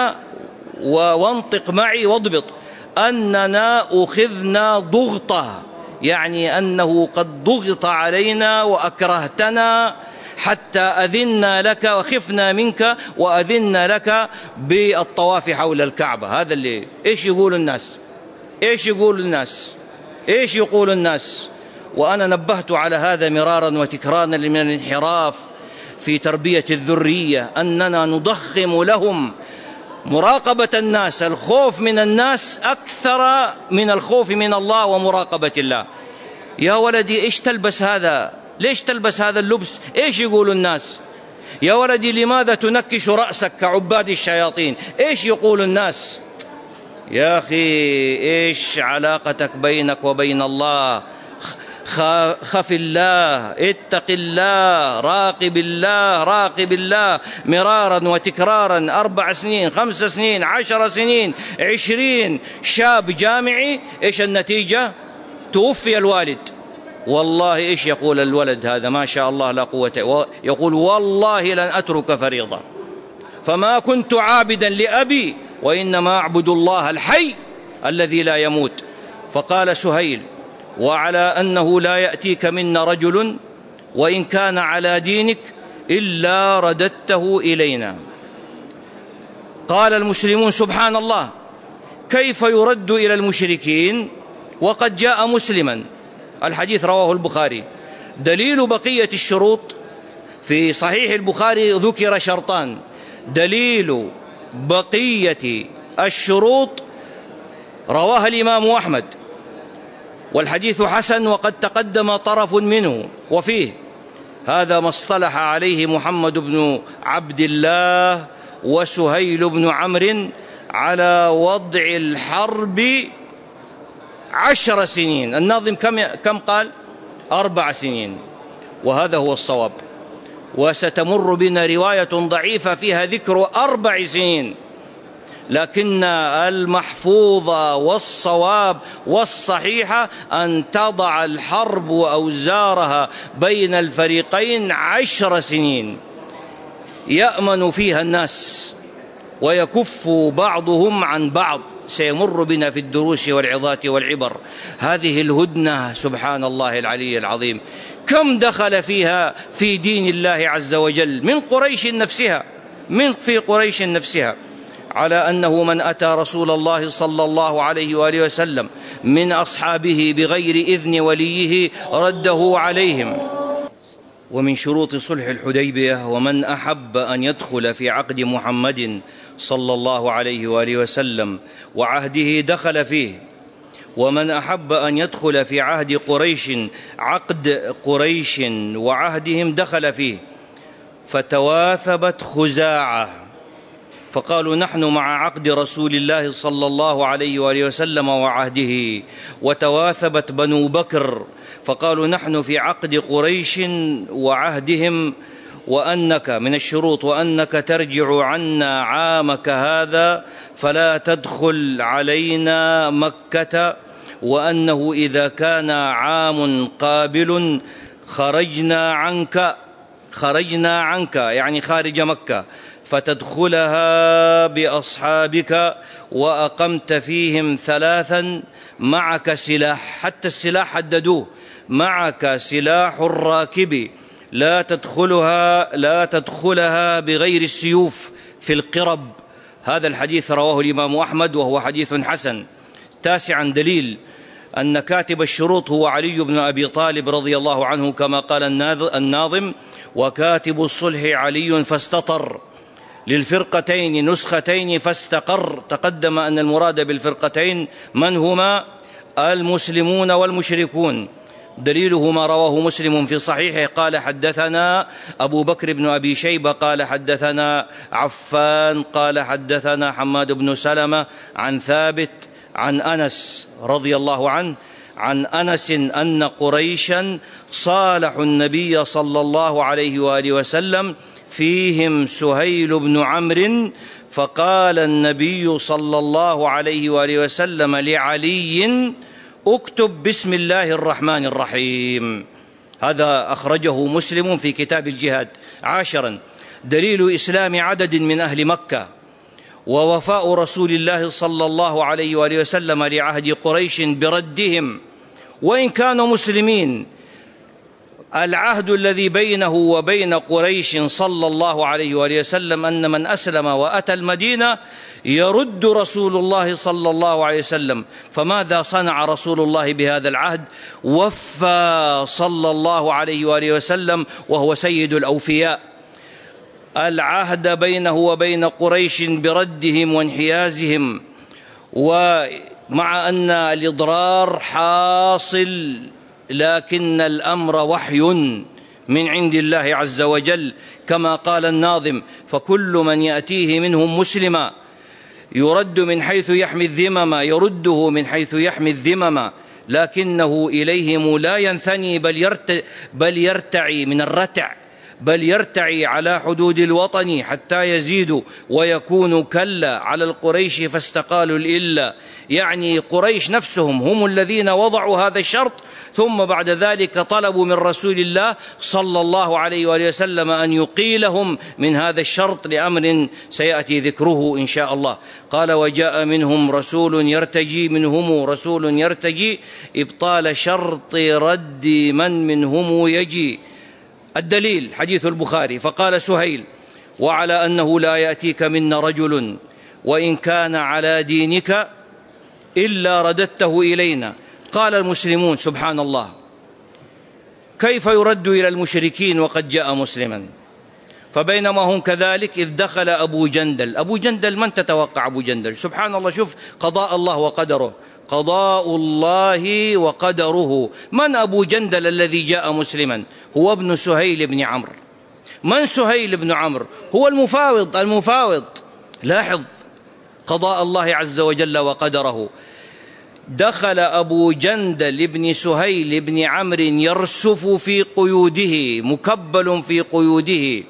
وانطق معي واضبط أننا أخذنا ضغطة، يعني أنه قد ضغط علينا وأكرهتنا حتى أذنا لك وخفنا منك وأذنا لك بالطواف حول الكعبة. هذا اللي إيش يقول الناس؟ إيش يقول الناس؟ إيش يقول الناس؟ وأنا نبهت على هذا مرارا وتكرارا من الانحراف في تربية الذرية، أننا نضخم لهم مراقبة الناس، الخوف من الناس أكثر من الخوف من الله ومراقبة الله. يا ولدي إيش تلبس هذا؟ ليش تلبس هذا اللبس؟ إيش يقول الناس؟ يا ولدي لماذا تنكش رأسك كعباد الشياطين؟ إيش يقول الناس؟ يا أخي إيش علاقتك بينك وبين الله؟ خف الله، اتق الله، راقب الله، راقب الله مرارا وتكرارا. أربع سنين، خمس سنين، عشر سنين، عشرين، شاب جامعي، إيش النتيجة؟ توفي الوالد. والله إيش يقول الولد هذا؟ ما شاء الله لا قوة، يقول والله لن أترك فريضة، فما كنت عابدا لأبي وإنما أعبد الله الحي الذي لا يموت. فقال سهيل: وعلى أنه لا يأتيك منا رجل وإن كان على دينك إلا رددته إلينا. قال المسلمون: سبحان الله، كيف يرد إلى المشركين وقد جاء مسلما؟ الحديث رواه البخاري. دليل بقية الشروط في صحيح البخاري ذكر شرطان. دليل بقية الشروط رواه الإمام أحمد، والحديث حسن وقد تقدم طرف منه، وفيه هذا ما اصطلح عليه محمد بن عبد الله وسهيل بن عمرو على وضع الحرب عشر سنين. الناظم كم كم قال؟ أربع سنين، وهذا هو الصواب. وستمر بنا رواية ضعيفة فيها ذكر أربع سنين، لكن المحفوظ والصواب والصحيح أن تضع الحرب أوزارها بين الفريقين عشر سنين يأمن فيها الناس ويكف بعضهم عن بعض، سيمر بنا في الدروس والعظات والعبر. هذه الهدنة سبحان الله العلي العظيم كم دخل فيها في دين الله عز وجل من قريش نفسها، من في قريش نفسها، على أنه من أتى رسول الله صلى الله عليه وآله وسلم من أصحابه بغير إذن وليه رده عليهم. ومن شروط صلح الحديبية: ومن أحب أن يدخل في عقد محمد صلى الله عليه وآله وسلم وعهده دخل فيه، ومن أحب أن يدخل في عهد قريش عقد قريش وعهدهم دخل فيه. فتواثبت خزاعة فقالوا نحن مع عقد رسول الله صلى الله عليه وآله وسلم وعهده، وتواثبت بنو بكر فقالوا نحن في عقد قريش وعهدهم، وأنك من الشروط وأنك ترجع عنا عامك هذا فلا تدخل علينا مكة، وأنه إذا كان عام قابل خرجنا عنك خرجنا عنك يعني خارج مكة فتدخلها بأصحابك وأقمت فيهم ثلاثا معك سلاح، حتى السلاح حددوه، معك سلاح الراكب لا تدخلها لا تدخلها بغير السيوف في القرب. هذا الحديث رواه الإمام أحمد وهو حديث حسن. تاسعا دليل أن كاتب الشروط هو علي بن أبي طالب رضي الله عنه كما قال الناظم: وكاتب الصلح علي فاستطر للفرقتين نسختين فاستقر. تقدم أن المراد بالفرقتين من هما؟ المسلمون والمشركون. دليله ما رواه مسلم في صحيحه قال حدثنا أبو بكر بن أبي شيبة قال حدثنا عفان قال حدثنا حماد بن سلمة عن ثابت عن أنس رضي الله عنه عن أنس أن قريشا صالحوا النبي صلى الله عليه وآله وسلم فيهم سهيل بن عمرو، فقال النبي صلى الله عليه وآله وسلم لعلي: اكتب بسم الله الرحمن الرحيم. هذا أخرجه مسلم في كتاب الجهاد. عاشرا دليل إسلام عدد من أهل مكة ووفاء رسول الله صلى الله عليه وآله وسلم لعهد قريش بردهم وإن كانوا مسلمين. العهد الذي بينه وبين قريش صلى الله عليه وآله وسلم أن من أسلم وأتى المدينة يرد رسول الله صلى الله عليه وسلم. فماذا صنع رسول الله بهذا العهد؟ وفى صلى الله عليه وآله وسلم وهو سيد الأوفياء العهد بينه وبين قريش بردهم وانحيازهم، ومع أن الإضرار حاصل لكن الأمر وحي من عند الله عز وجل كما قال الناظم: فكل من يأتيه منهم مسلما يرد من حيث يحمي الذمم يرده من حيث يحمي الذمم، لكنه إليهم لا ينثني بل, يرت بل يرتعي من الرتع بل يرتعي على حدود الوطن حتى يزيدوا ويكون كلا على القريش فاستقالوا الإلا. يعني قريش نفسهم هم الذين وضعوا هذا الشرط، ثم بعد ذلك طلبوا من رسول الله صلى الله عليه وآله وسلم أن يقيلهم من هذا الشرط لأمر سيأتي ذكره إن شاء الله. قال: وجاء منهم رسول يرتجي منهم رسول يرتجي إبطال شرط رد من منهم يجي. الدليل حديث البخاري: فقال سهيل: وعلى أنه لا يأتيك منا رجل وإن كان على دينك إلا رددته إلينا. قال المسلمون: سبحان الله، كيف يرد إلى المشركين وقد جاء مسلما؟ فبينما هم كذلك إذ دخل أبو جندل. أبو جندل من تتوقع أبو جندل؟ سبحان الله، شوف قضاء الله وقدره، قضاء الله وقدره. من أبو جندل الذي جاء مسلما؟ هو ابن سهيل بن عمرو. من سهيل بن عمرو؟ هو المفاوض المفاوض لاحظ قضاء الله عز وجل وقدره. دخل أبو جندل بن سهيل بن عمرو يرسف في قيوده، مكبل في قيوده،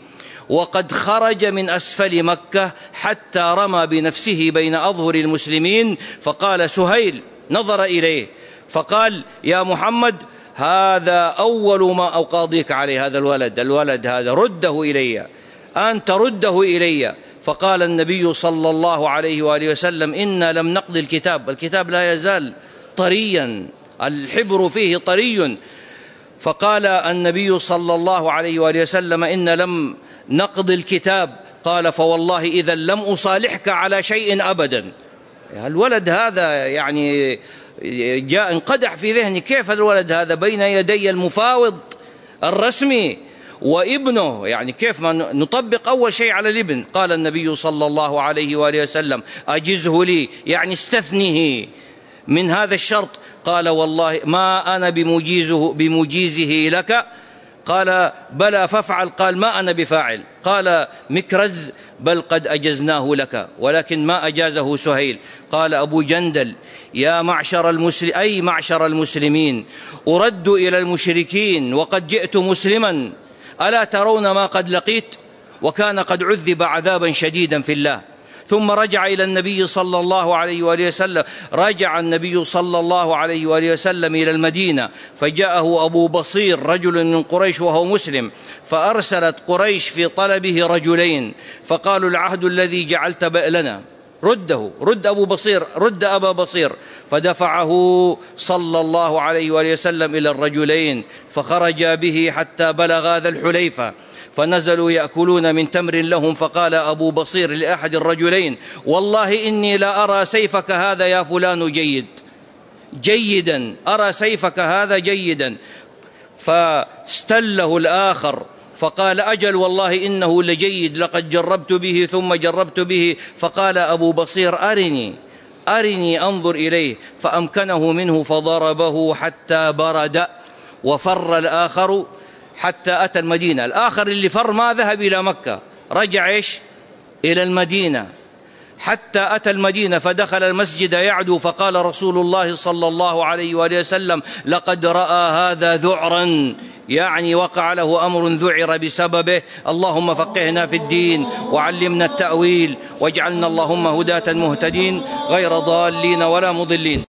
وقد خرج من أسفل مكة حتى رمى بنفسه بين أظهر المسلمين، فقال سهيل نظر إليه فقال يا محمد هذا أول ما أقاضيك عليه، هذا الولد الولد هذا رده إلي، أنت رده إلي. فقال النبي صلى الله عليه وآله وسلم إنا لم نقضي الكتاب، الكتاب لا يزال طريا، الحبر فيه طري. فقال النبي صلى الله عليه وآله وسلم إن لم نقض الكتاب، قال فوالله إذا لم أصالحك على شيء أبدا. الولد هذا يعني جاء انقدح في ذهني، كيف الولد هذا بين يدي المفاوض الرسمي وابنه، يعني كيف ما نطبق أول شيء على الابن؟ قال النبي صلى الله عليه وآله وسلم أجزه لي، يعني استثنه من هذا الشرط. قال والله ما أنا بمجيزه, بمجيزه لك. قال بلى فافعل. قال ما أنا بفاعل. قال مكرز بل قد أجزناه لك، ولكن ما أجازه سهيل. قال أبو جندل يا معشر المسلم أي معشر المسلمين أرد إلى المشركين وقد جئت مسلما، ألا ترون ما قد لقيت؟ وكان قد عذب عذابا شديدا في الله. ثم رجع إلى النبي صلى الله عليه وآله وسلم رجع النبي صلى الله عليه وآله وسلم إلى المدينة، فجاءه أبو بصير رجل من قريش وهو مسلم، فأرسلت قريش في طلبه رجلين، فقالوا العهد الذي جعلت لنا رده، رد أبو بصير، رد أبا بصير. فدفعه صلى الله عليه وآله وسلم إلى الرجلين، فخرجا به حتى بلغ ذا الحليفة، فنزلوا يأكلون من تمر لهم. فقال أبو بصير لأحد الرجلين والله إني لا أرى سيفك هذا يا فلان جيد جيدا، أرى سيفك هذا جيدا. فاستله الآخر فقال أجل والله إنه لجيد، لقد جربت به ثم جربت به. فقال أبو بصير أرني أرني أنظر إليه، فأمكنه منه فضربه حتى برد. وفر الآخر حتى أتى المدينة. الآخر اللي فر ما ذهب إلى مكة، رجع إيش إلى المدينة، حتى أتى المدينة فدخل المسجد يعدو، فقال رسول الله صلى الله عليه وآله وسلم لقد رأى هذا ذعرا، يعني وقع له أمر ذعر بسببه. اللهم فقهنا في الدين وعلمنا التأويل، واجعلنا اللهم هداة مهتدين غير ضالين ولا مضلين.